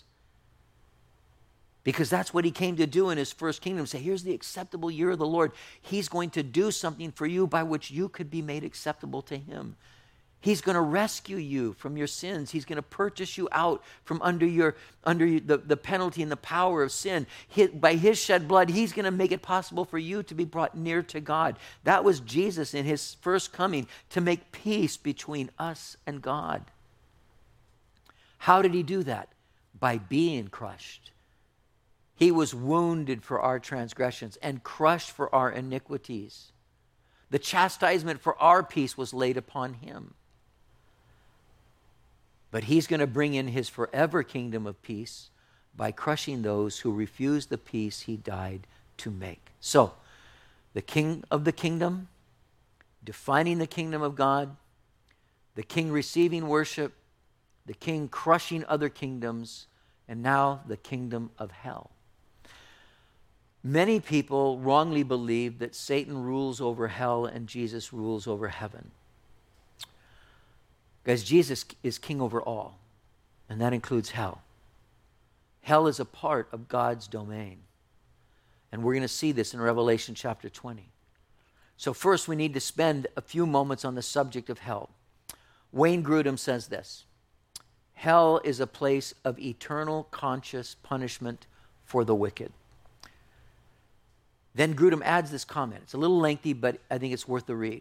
Because that's what he came to do in his first kingdom. Say, here's the acceptable year of the Lord. He's going to do something for you by which you could be made acceptable to him. He's going to rescue you from your sins. He's going to purchase you out from under the penalty and the power of sin. By his shed blood, he's going to make it possible for you to be brought near to God. That was Jesus in his first coming, to make peace between us and God. How did he do that? By being crushed. He was wounded for our transgressions and crushed for our iniquities. The chastisement for our peace was laid upon him. But he's going to bring in his forever kingdom of peace by crushing those who refuse the peace he died to make. So, the king of the kingdom, defining the kingdom of God, the king receiving worship, the king crushing other kingdoms, and now the kingdom of hell. Many people wrongly believe that Satan rules over hell and Jesus rules over heaven. Guys, Jesus is king over all, and that includes hell. Hell is a part of God's domain. And we're going to see this in Revelation chapter 20. So first, we need to spend a few moments on the subject of hell. Wayne Grudem says this: hell is a place of eternal conscious punishment for the wicked. Then Grudem adds this comment. It's a little lengthy, but I think it's worth the read.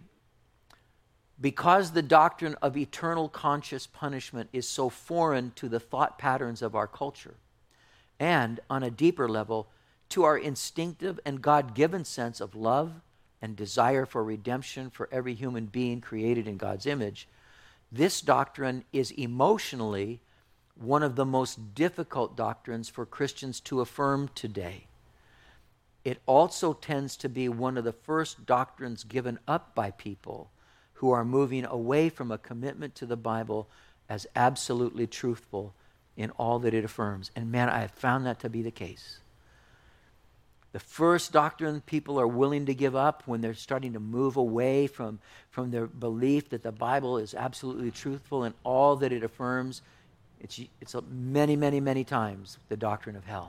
Because the doctrine of eternal conscious punishment is so foreign to the thought patterns of our culture, and on a deeper level, to our instinctive and God-given sense of love and desire for redemption for every human being created in God's image, this doctrine is emotionally one of the most difficult doctrines for Christians to affirm today. It also tends to be one of the first doctrines given up by people who are moving away from a commitment to the Bible as absolutely truthful in all that it affirms. And man, I have found that to be the case. The first doctrine people are willing to give up when they're starting to move away from their belief that the Bible is absolutely truthful in all that it affirms, it's many, many, many times the doctrine of hell.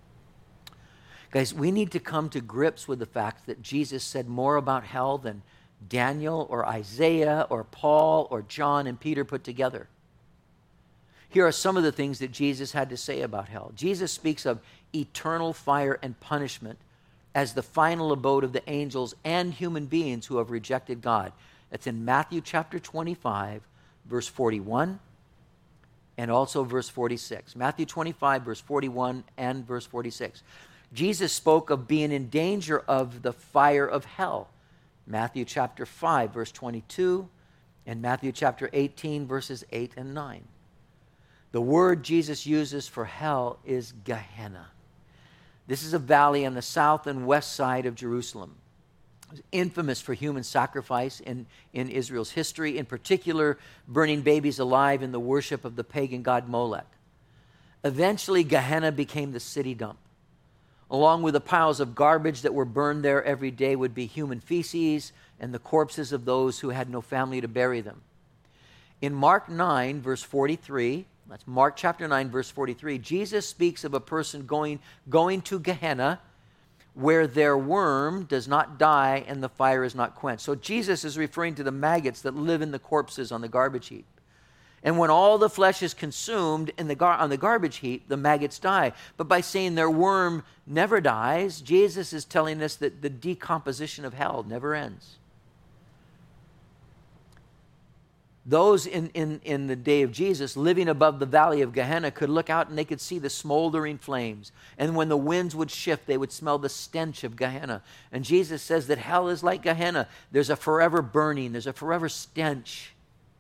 Guys, we need to come to grips with the fact that Jesus said more about hell than Daniel or Isaiah or Paul or John and Peter put together. Here are some of the things that Jesus had to say about hell. Jesus speaks of eternal fire and punishment as the final abode of the angels and human beings who have rejected God. That's in Matthew chapter 25, verse 41, and also verse 46. Matthew 25, verse 41 and verse 46. Jesus spoke of being in danger of the fire of hell. Matthew chapter 5, verse 22, and Matthew chapter 18, verses 8 and 9. The word Jesus uses for hell is Gehenna. This is a valley on the south and west side of Jerusalem. It was infamous for human sacrifice in Israel's history, in particular, burning babies alive in the worship of the pagan god Molech. Eventually, Gehenna became the city dump. Along with the piles of garbage that were burned there every day would be human feces and the corpses of those who had no family to bury them. In Mark 9, verse 43, that's Mark chapter 9, verse 43, Jesus speaks of a person going to Gehenna where their worm does not die and the fire is not quenched. So Jesus is referring to the maggots that live in the corpses on the garbage heap. And when all the flesh is consumed on the garbage heap, the maggots die. But by saying their worm never dies, Jesus is telling us that the decomposition of hell never ends. Those in the day of Jesus living above the valley of Gehenna could look out and they could see the smoldering flames. And when the winds would shift, they would smell the stench of Gehenna. And Jesus says that hell is like Gehenna. There's a forever burning. There's a forever stench.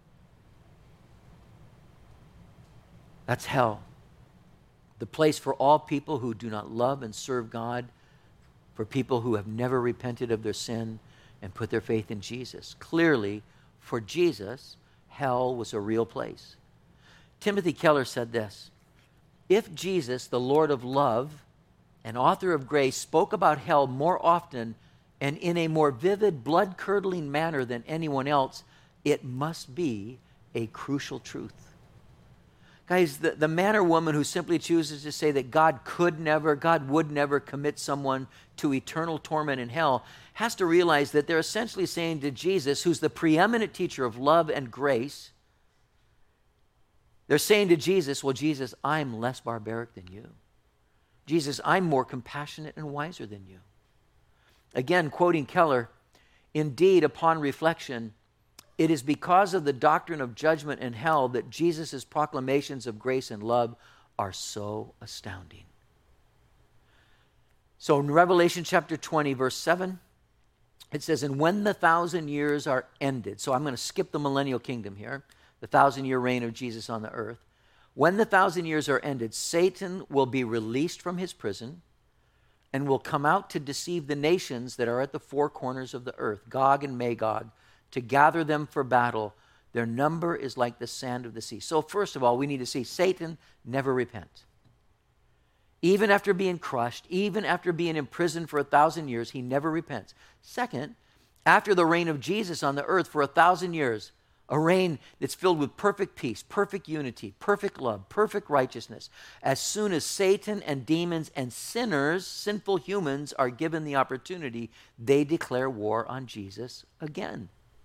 That's hell. The place for all people who do not love and serve God, for people who have never repented of their sin and put their faith in Jesus. Clearly, for Jesus, hell was a real place. Timothy Keller said this: if Jesus, the Lord of love and author of grace, spoke about hell more often and in a more vivid, blood-curdling manner than anyone else, it must be a crucial truth. Guys, the man or woman who simply chooses to say that God would never commit someone to eternal torment in hell has to realize that they're essentially saying to Jesus, who's the preeminent teacher of love and grace, they're saying to Jesus, well, Jesus, I'm less barbaric than you. Jesus, I'm more compassionate and wiser than you. Again, quoting Keller, indeed, upon reflection, it is because of the doctrine of judgment and hell that Jesus' proclamations of grace and love are so astounding. So in Revelation chapter 20, verse 7, it says, and when the 1,000 years are ended, so I'm going to skip the millennial kingdom here, the 1,000-year reign of Jesus on the earth. When the 1,000 years are ended, Satan will be released from his prison and will come out to deceive the nations that are at the four corners of the earth, Gog and Magog, to gather them for battle. Their number is like the sand of the sea. So first of all, we need to see Satan never repents. Even after being crushed, even after being imprisoned for 1,000 years, he never repents. Second, after the reign of Jesus on the earth for 1,000 years, a reign that's filled with perfect peace, perfect unity, perfect love, perfect righteousness. As soon as Satan and demons and sinners, sinful humans, are given the opportunity, they declare war on Jesus again.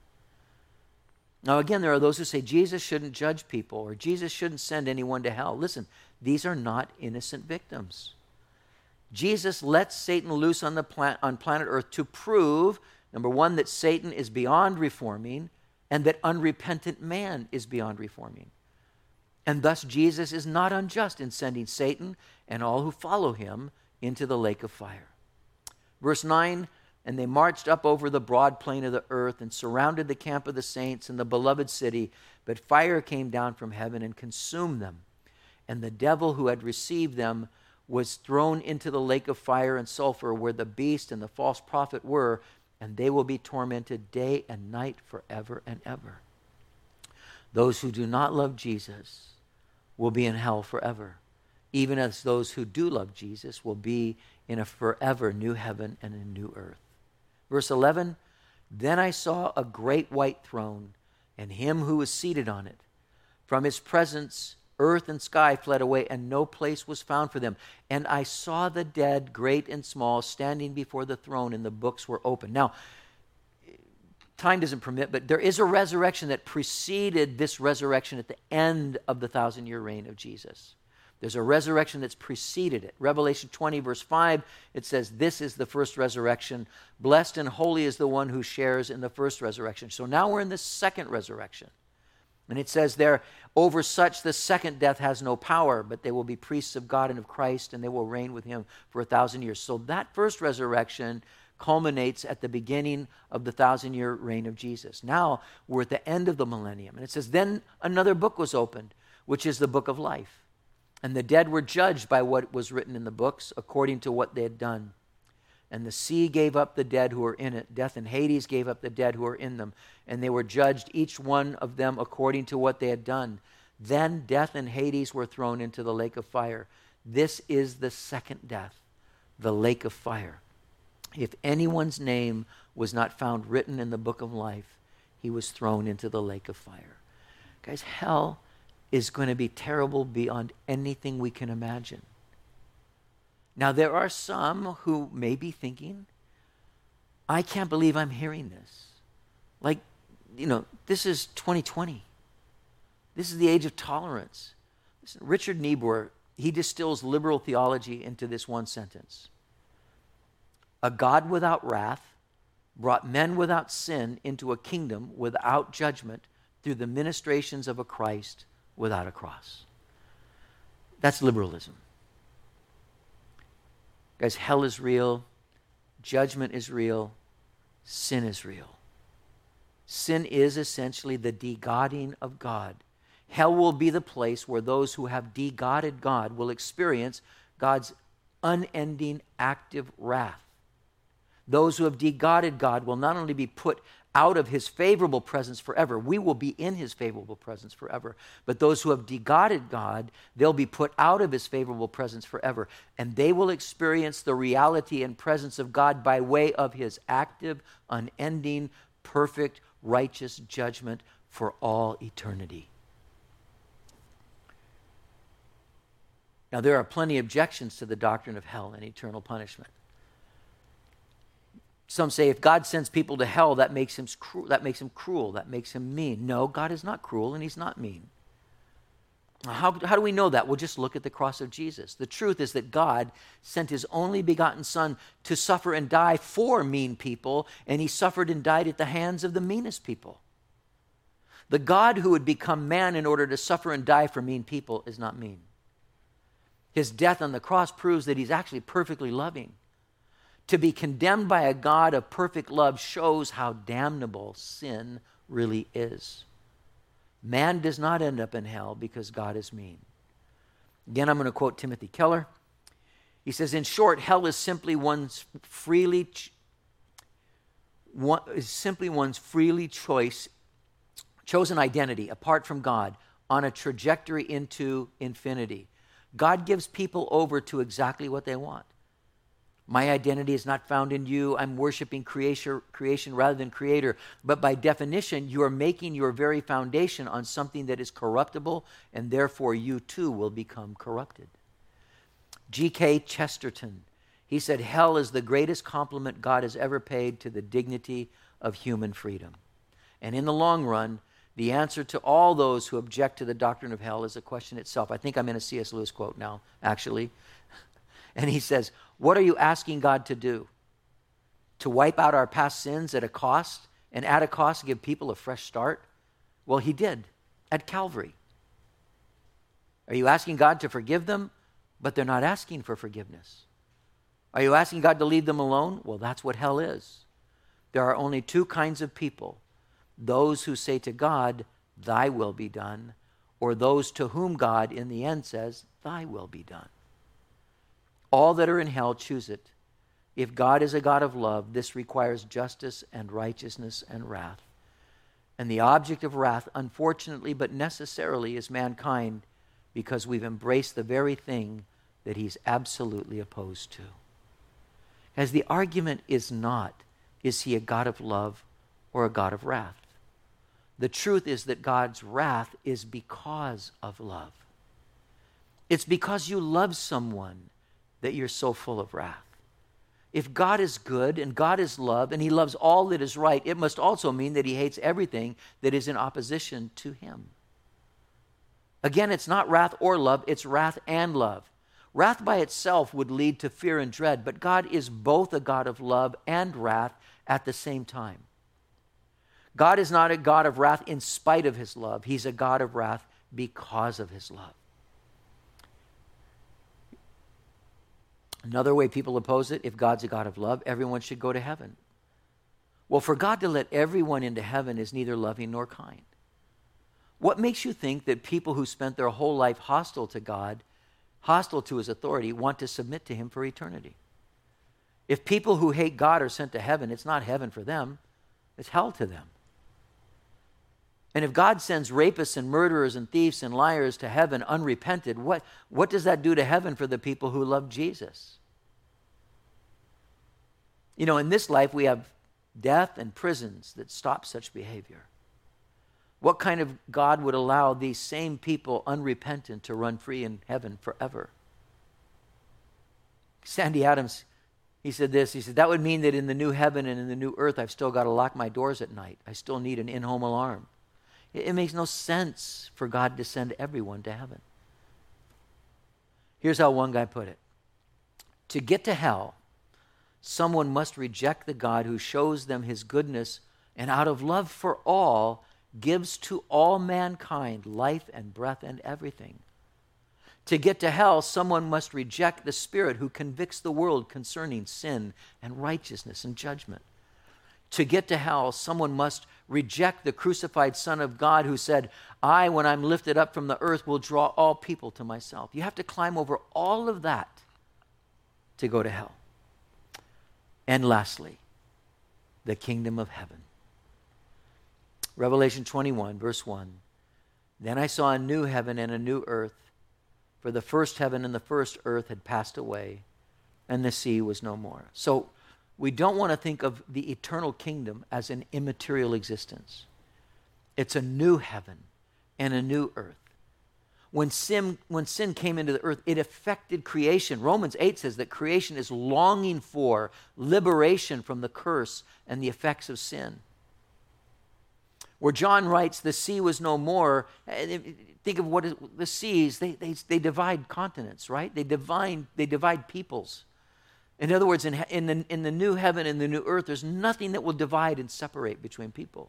Now, again, there are those who say Jesus shouldn't judge people or Jesus shouldn't send anyone to hell. Listen, these are not innocent victims. Jesus lets Satan loose on planet Earth to prove, number one, that Satan is beyond reforming and that unrepentant man is beyond reforming. And thus, Jesus is not unjust in sending Satan and all who follow him into the lake of fire. Verse 9, and they marched up over the broad plain of the earth and surrounded the camp of the saints and the beloved city, but fire came down from heaven and consumed them. And the devil who had received them was thrown into the lake of fire and sulfur where the beast and the false prophet were, and they will be tormented day and night forever and ever. Those who do not love Jesus will be in hell forever, even as those who do love Jesus will be in a forever new heaven and a new earth. Verse 11, then I saw a great white throne and him who was seated on it. From his presence, earth and sky fled away, and no place was found for them. And I saw the dead, great and small, standing before the throne, and the books were open. Now, time doesn't permit, but there is a resurrection that preceded this resurrection at the end of the 1,000-year reign of Jesus. There's a resurrection that's preceded it. Revelation 20, verse 5, it says, this is the first resurrection. Blessed and holy is the one who shares in the first resurrection. So now we're in the second resurrection. And it says there, over such the second death has no power, but they will be priests of God and of Christ, and they will reign with him for 1,000 years. So that first resurrection culminates at the beginning of the 1,000-year reign of Jesus. Now we're at the end of the millennium. And it says, then another book was opened, which is the book of life. And the dead were judged by what was written in the books according to what they had done. And the sea gave up the dead who were in it. Death and Hades gave up the dead who were in them. And they were judged, each one of them according to what they had done. Then death and Hades were thrown into the lake of fire. This is the second death, the lake of fire. If anyone's name was not found written in the book of life, he was thrown into the lake of fire. Guys, hell is going to be terrible beyond anything we can imagine. Now, there are some who may be thinking, I can't believe I'm hearing this. Like, this is 2020. This is the age of tolerance. Listen, Richard Niebuhr, he distills liberal theology into this one sentence. A God without wrath brought men without sin into a kingdom without judgment through the ministrations of a Christ without a cross. That's liberalism. Guys, hell is real. Judgment is real. Sin is real. Sin is essentially the de-godding of God. Hell will be the place where those who have de-godded God will experience God's unending active wrath. Those who have de-godded God will not only be put out of his favorable presence forever. We will be in his favorable presence forever. But those who have de-godded God, they'll be put out of his favorable presence forever. And they will experience the reality and presence of God by way of his active, unending, perfect, righteous judgment for all eternity. Now, there are plenty of objections to the doctrine of hell and eternal punishment. Some say if God sends people to hell, that makes him cruel, that makes him mean. No, God is not cruel and he's not mean. How do we know that? Well, just look at the cross of Jesus. The truth is that God sent his only begotten Son to suffer and die for mean people, and he suffered and died at the hands of the meanest people. The God who would become man in order to suffer and die for mean people is not mean. His death on the cross proves that he's actually perfectly loving. To be condemned by a God of perfect love shows how damnable sin really is. Man does not end up in hell because God is mean. Again, I'm going to quote Timothy Keller. He says, in short, hell is simply one's freely chosen identity apart from God on a trajectory into infinity. God gives people over to exactly what they want. My identity is not found in you. I'm worshiping creation rather than creator. But by definition, you are making your very foundation on something that is corruptible, and therefore you too will become corrupted. G.K. Chesterton, he said, hell is the greatest compliment God has ever paid to the dignity of human freedom. And in the long run, the answer to all those who object to the doctrine of hell is the question itself. I think I'm in a C.S. Lewis quote now, actually. And he says, what are you asking God to do? To wipe out our past sins at a cost, and at a cost give people a fresh start? Well, he did at Calvary. Are you asking God to forgive them? But they're not asking for forgiveness. Are you asking God to leave them alone? Well, that's what hell is. There are only two kinds of people: those who say to God, thy will be done, or those to whom God in the end says, thy will be done. All that are in hell choose it. If God is a God of love, this requires justice and righteousness and wrath. And the object of wrath, unfortunately but necessarily, is mankind, because we've embraced the very thing that he's absolutely opposed to. As the argument is not, is he a God of love or a God of wrath? The truth is that God's wrath is because of love. It's because you love someone that you're so full of wrath. If God is good and God is love and he loves all that is right, it must also mean that he hates everything that is in opposition to him. Again, it's not wrath or love, it's wrath and love. Wrath by itself would lead to fear and dread, but God is both a God of love and wrath at the same time. God is not a God of wrath in spite of his love. He's a God of wrath because of his love. Another way people oppose it, if God's a God of love, everyone should go to heaven. Well, for God to let everyone into heaven is neither loving nor kind. What makes you think that people who spent their whole life hostile to God, hostile to his authority, want to submit to him for eternity? If people who hate God are sent to heaven, it's not heaven for them, it's hell to them. And if God sends rapists and murderers and thieves and liars to heaven unrepented, what does that do to heaven for the people who love Jesus? You know, in this life we have death and prisons that stop such behavior. What kind of God would allow these same people unrepentant to run free in heaven forever? Sandy Adams, he said this, he said, that would mean that in the new heaven and in the new earth, I've still got to lock my doors at night. I still need an in-home alarm. It makes no sense for God to send everyone to heaven. Here's how one guy put it. To get to hell, someone must reject the God who shows them his goodness and out of love for all gives to all mankind life and breath and everything. To get to hell, someone must reject the Spirit who convicts the world concerning sin and righteousness and judgment. To get to hell, someone must reject the crucified Son of God who said, I, when I'm lifted up from the earth, will draw all people to myself. You have to climb over all of that to go to hell. And lastly, the kingdom of heaven. Revelation 21, verse 1. Then I saw a new heaven and a new earth, for the first heaven and the first earth had passed away, and the sea was no more. So we don't want to think of the eternal kingdom as an immaterial existence. It's a new heaven and a new earth. When sin came into the earth, it affected creation. Romans 8 says that creation is longing for liberation from the curse and the effects of sin. Where John writes, the sea was no more. Think of what is, the seas, they divide continents, right? They divide peoples. In other words, in the new heaven and the new earth, there's nothing that will divide and separate between people.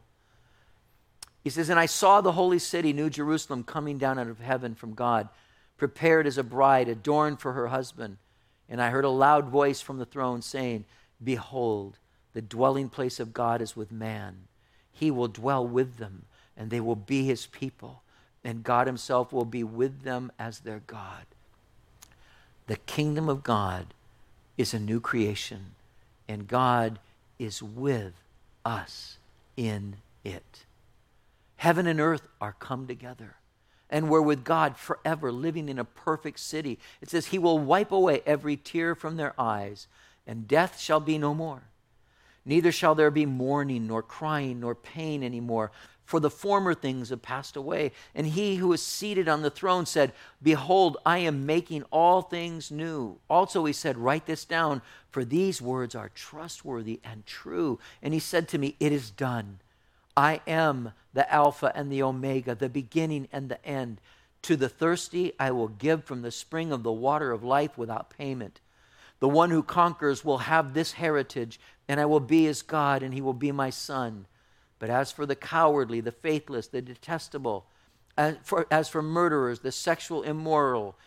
He says, and I saw the holy city, New Jerusalem, coming down out of heaven from God, prepared as a bride, adorned for her husband. And I heard a loud voice from the throne saying, behold, the dwelling place of God is with man. He will dwell with them, and they will be his people, and God himself will be with them as their God. The kingdom of God is a new creation, and God is with us in it. Heaven and earth are come together. and we're with God forever, living in a perfect city. It says he will wipe away every tear from their eyes, and death shall be no more. Neither shall there be mourning, nor crying, nor pain anymore, for the former things have passed away. And he who is seated on the throne said, behold, I am making all things new. Also he said, write this down, for these words are trustworthy and true. And he said to me, it is done. I am the Alpha and the Omega, the beginning and the end. To the thirsty I will give from the spring of the water of life without payment. The one who conquers will have this heritage, and I will be his God, and he will be my son. But as for the cowardly, the faithless, the detestable, as for murderers, the sexually immoral,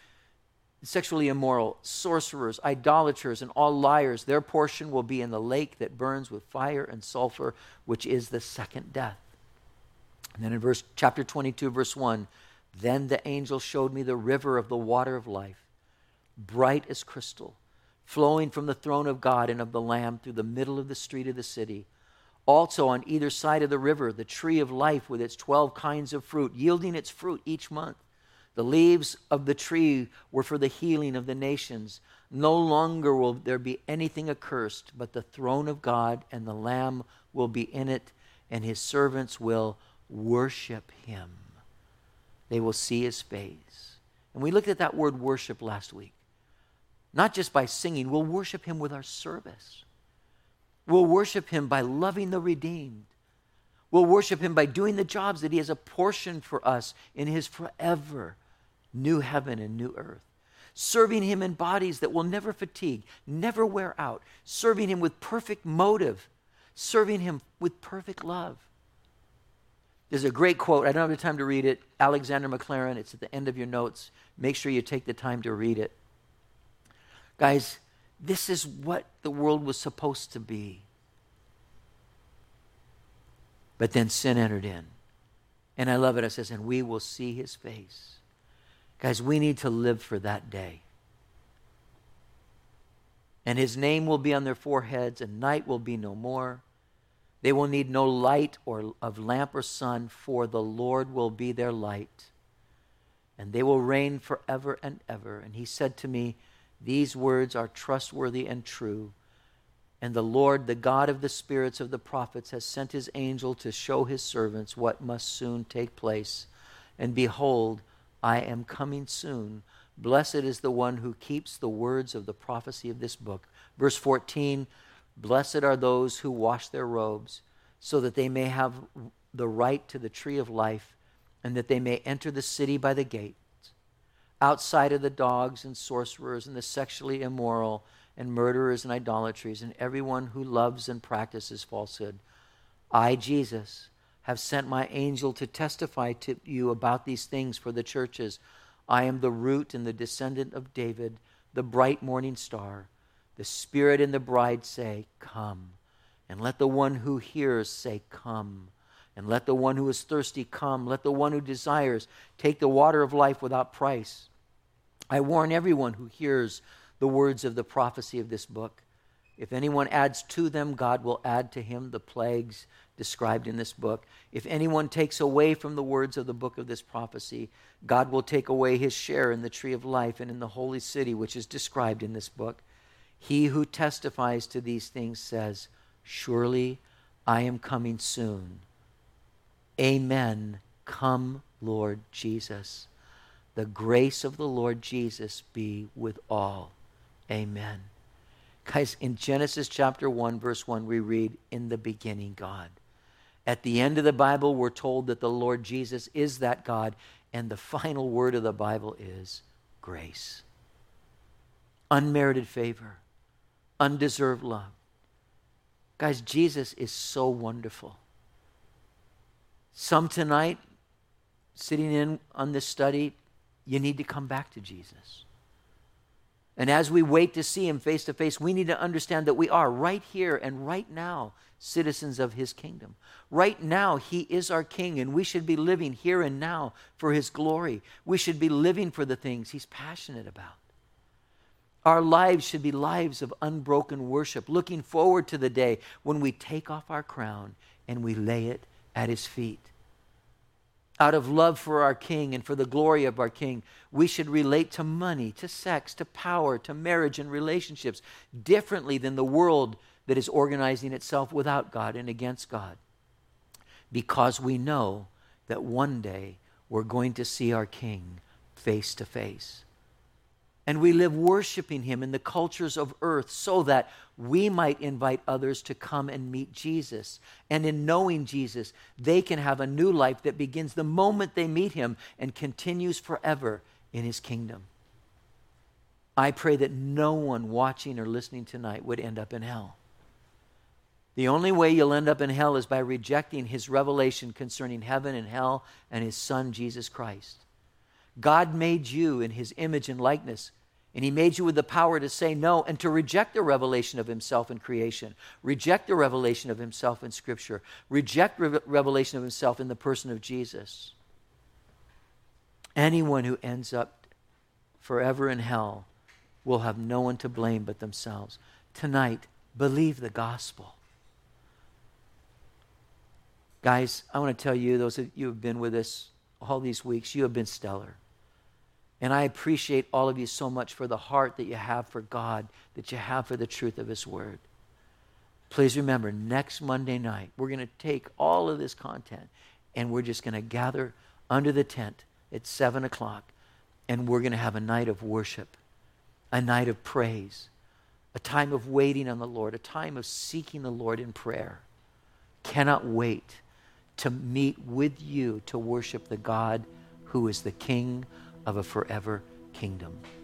sorcerers, idolaters, and all liars, their portion will be in the lake that burns with fire and sulfur, which is the second death. And then in chapter 22, verse 1, then the angel showed me the river of the water of life, bright as crystal, flowing from the throne of God and of the Lamb through the middle of the street of the city. Also on either side of the river, the tree of life with its 12 kinds of fruit, yielding its fruit each month. The leaves of the tree were for the healing of the nations. No longer will there be anything accursed, but the throne of God and the Lamb will be in it, and his servants will worship him. They will see his face. And we looked at that word worship last week. Not just by singing, we'll worship him with our service. We'll worship him by loving the redeemed. We'll worship him by doing the jobs that he has apportioned for us in his forever new heaven and new earth. Serving him in bodies that will never fatigue, never wear out. Serving him with perfect motive. Serving him with perfect love. There's a great quote. I don't have the time to read it. Alexander McLaren. It's at the end of your notes. Make sure you take the time to read it. Guys, this is what the world was supposed to be. But then sin entered in. And I love it. It says, and we will see his face. Guys, we need to live for that day. And his name will be on their foreheads, and night will be no more. They will need no light or of lamp or sun, for the Lord will be their light. And they will reign forever and ever. And he said to me, these words are trustworthy and true. And the Lord, the God of the spirits of the prophets, has sent his angel to show his servants what must soon take place. And behold, I am coming soon. Blessed is the one who keeps the words of the prophecy of this book. Verse 14, blessed are those who wash their robes, so that they may have the right to the tree of life, and that they may enter the city by the gate. Outside of the dogs and sorcerers and the sexually immoral and murderers and idolatries and everyone who loves and practices falsehood. I, Jesus, have sent my angel to testify to you about these things for the churches. I am the root and the descendant of David, the bright morning star. The Spirit and the bride say, come. And let the one who hears say, come. And let the one who is thirsty come. Let the one who desires take the water of life without price. I warn everyone who hears the words of the prophecy of this book. If anyone adds to them, God will add to him the plagues described in this book. If anyone takes away from the words of the book of this prophecy, God will take away his share in the tree of life and in the holy city, which is described in this book. He who testifies to these things says, surely I am coming soon. Amen. Come, Lord Jesus. The grace of the Lord Jesus be with all. Amen. Guys, in Genesis chapter 1, verse 1, we read, in the beginning, God. At the end of the Bible, we're told that the Lord Jesus is that God, and the final word of the Bible is grace. Unmerited favor, undeserved love. Guys, Jesus is so wonderful. Some tonight, sitting in on this study, you need to come back to Jesus. And as we wait to see him face to face, we need to understand that we are right here and right now citizens of his kingdom. Right now, he is our king, and we should be living here and now for his glory. We should be living for the things he's passionate about. Our lives should be lives of unbroken worship, looking forward to the day when we take off our crown and we lay it at his feet. Out of love for our King and for the glory of our King, we should relate to money, to sex, to power, to marriage and relationships differently than the world that is organizing itself without God and against God. Because we know that one day we're going to see our King face to face. And we live worshiping him in the cultures of earth so that we might invite others to come and meet Jesus. And in knowing Jesus, they can have a new life that begins the moment they meet him and continues forever in his kingdom. I pray that no one watching or listening tonight would end up in hell. The only way you'll end up in hell is by rejecting his revelation concerning heaven and hell and his Son, Jesus Christ. God made you in his image and likeness, and he made you with the power to say no and to reject the revelation of himself in creation, reject the revelation of himself in Scripture, reject revelation of himself in the person of Jesus. Anyone who ends up forever in hell will have no one to blame but themselves. Tonight, believe the gospel. Guys, I want to tell you, those of you who have been with us all these weeks, you have been stellar. And I appreciate all of you so much for the heart that you have for God, that you have for the truth of his word. Please remember, next Monday night, we're going to take all of this content and we're just going to gather under the tent at 7 o'clock and we're going to have a night of worship, a night of praise, a time of waiting on the Lord, a time of seeking the Lord in prayer. Cannot wait to meet with you to worship the God who is the King of a forever kingdom.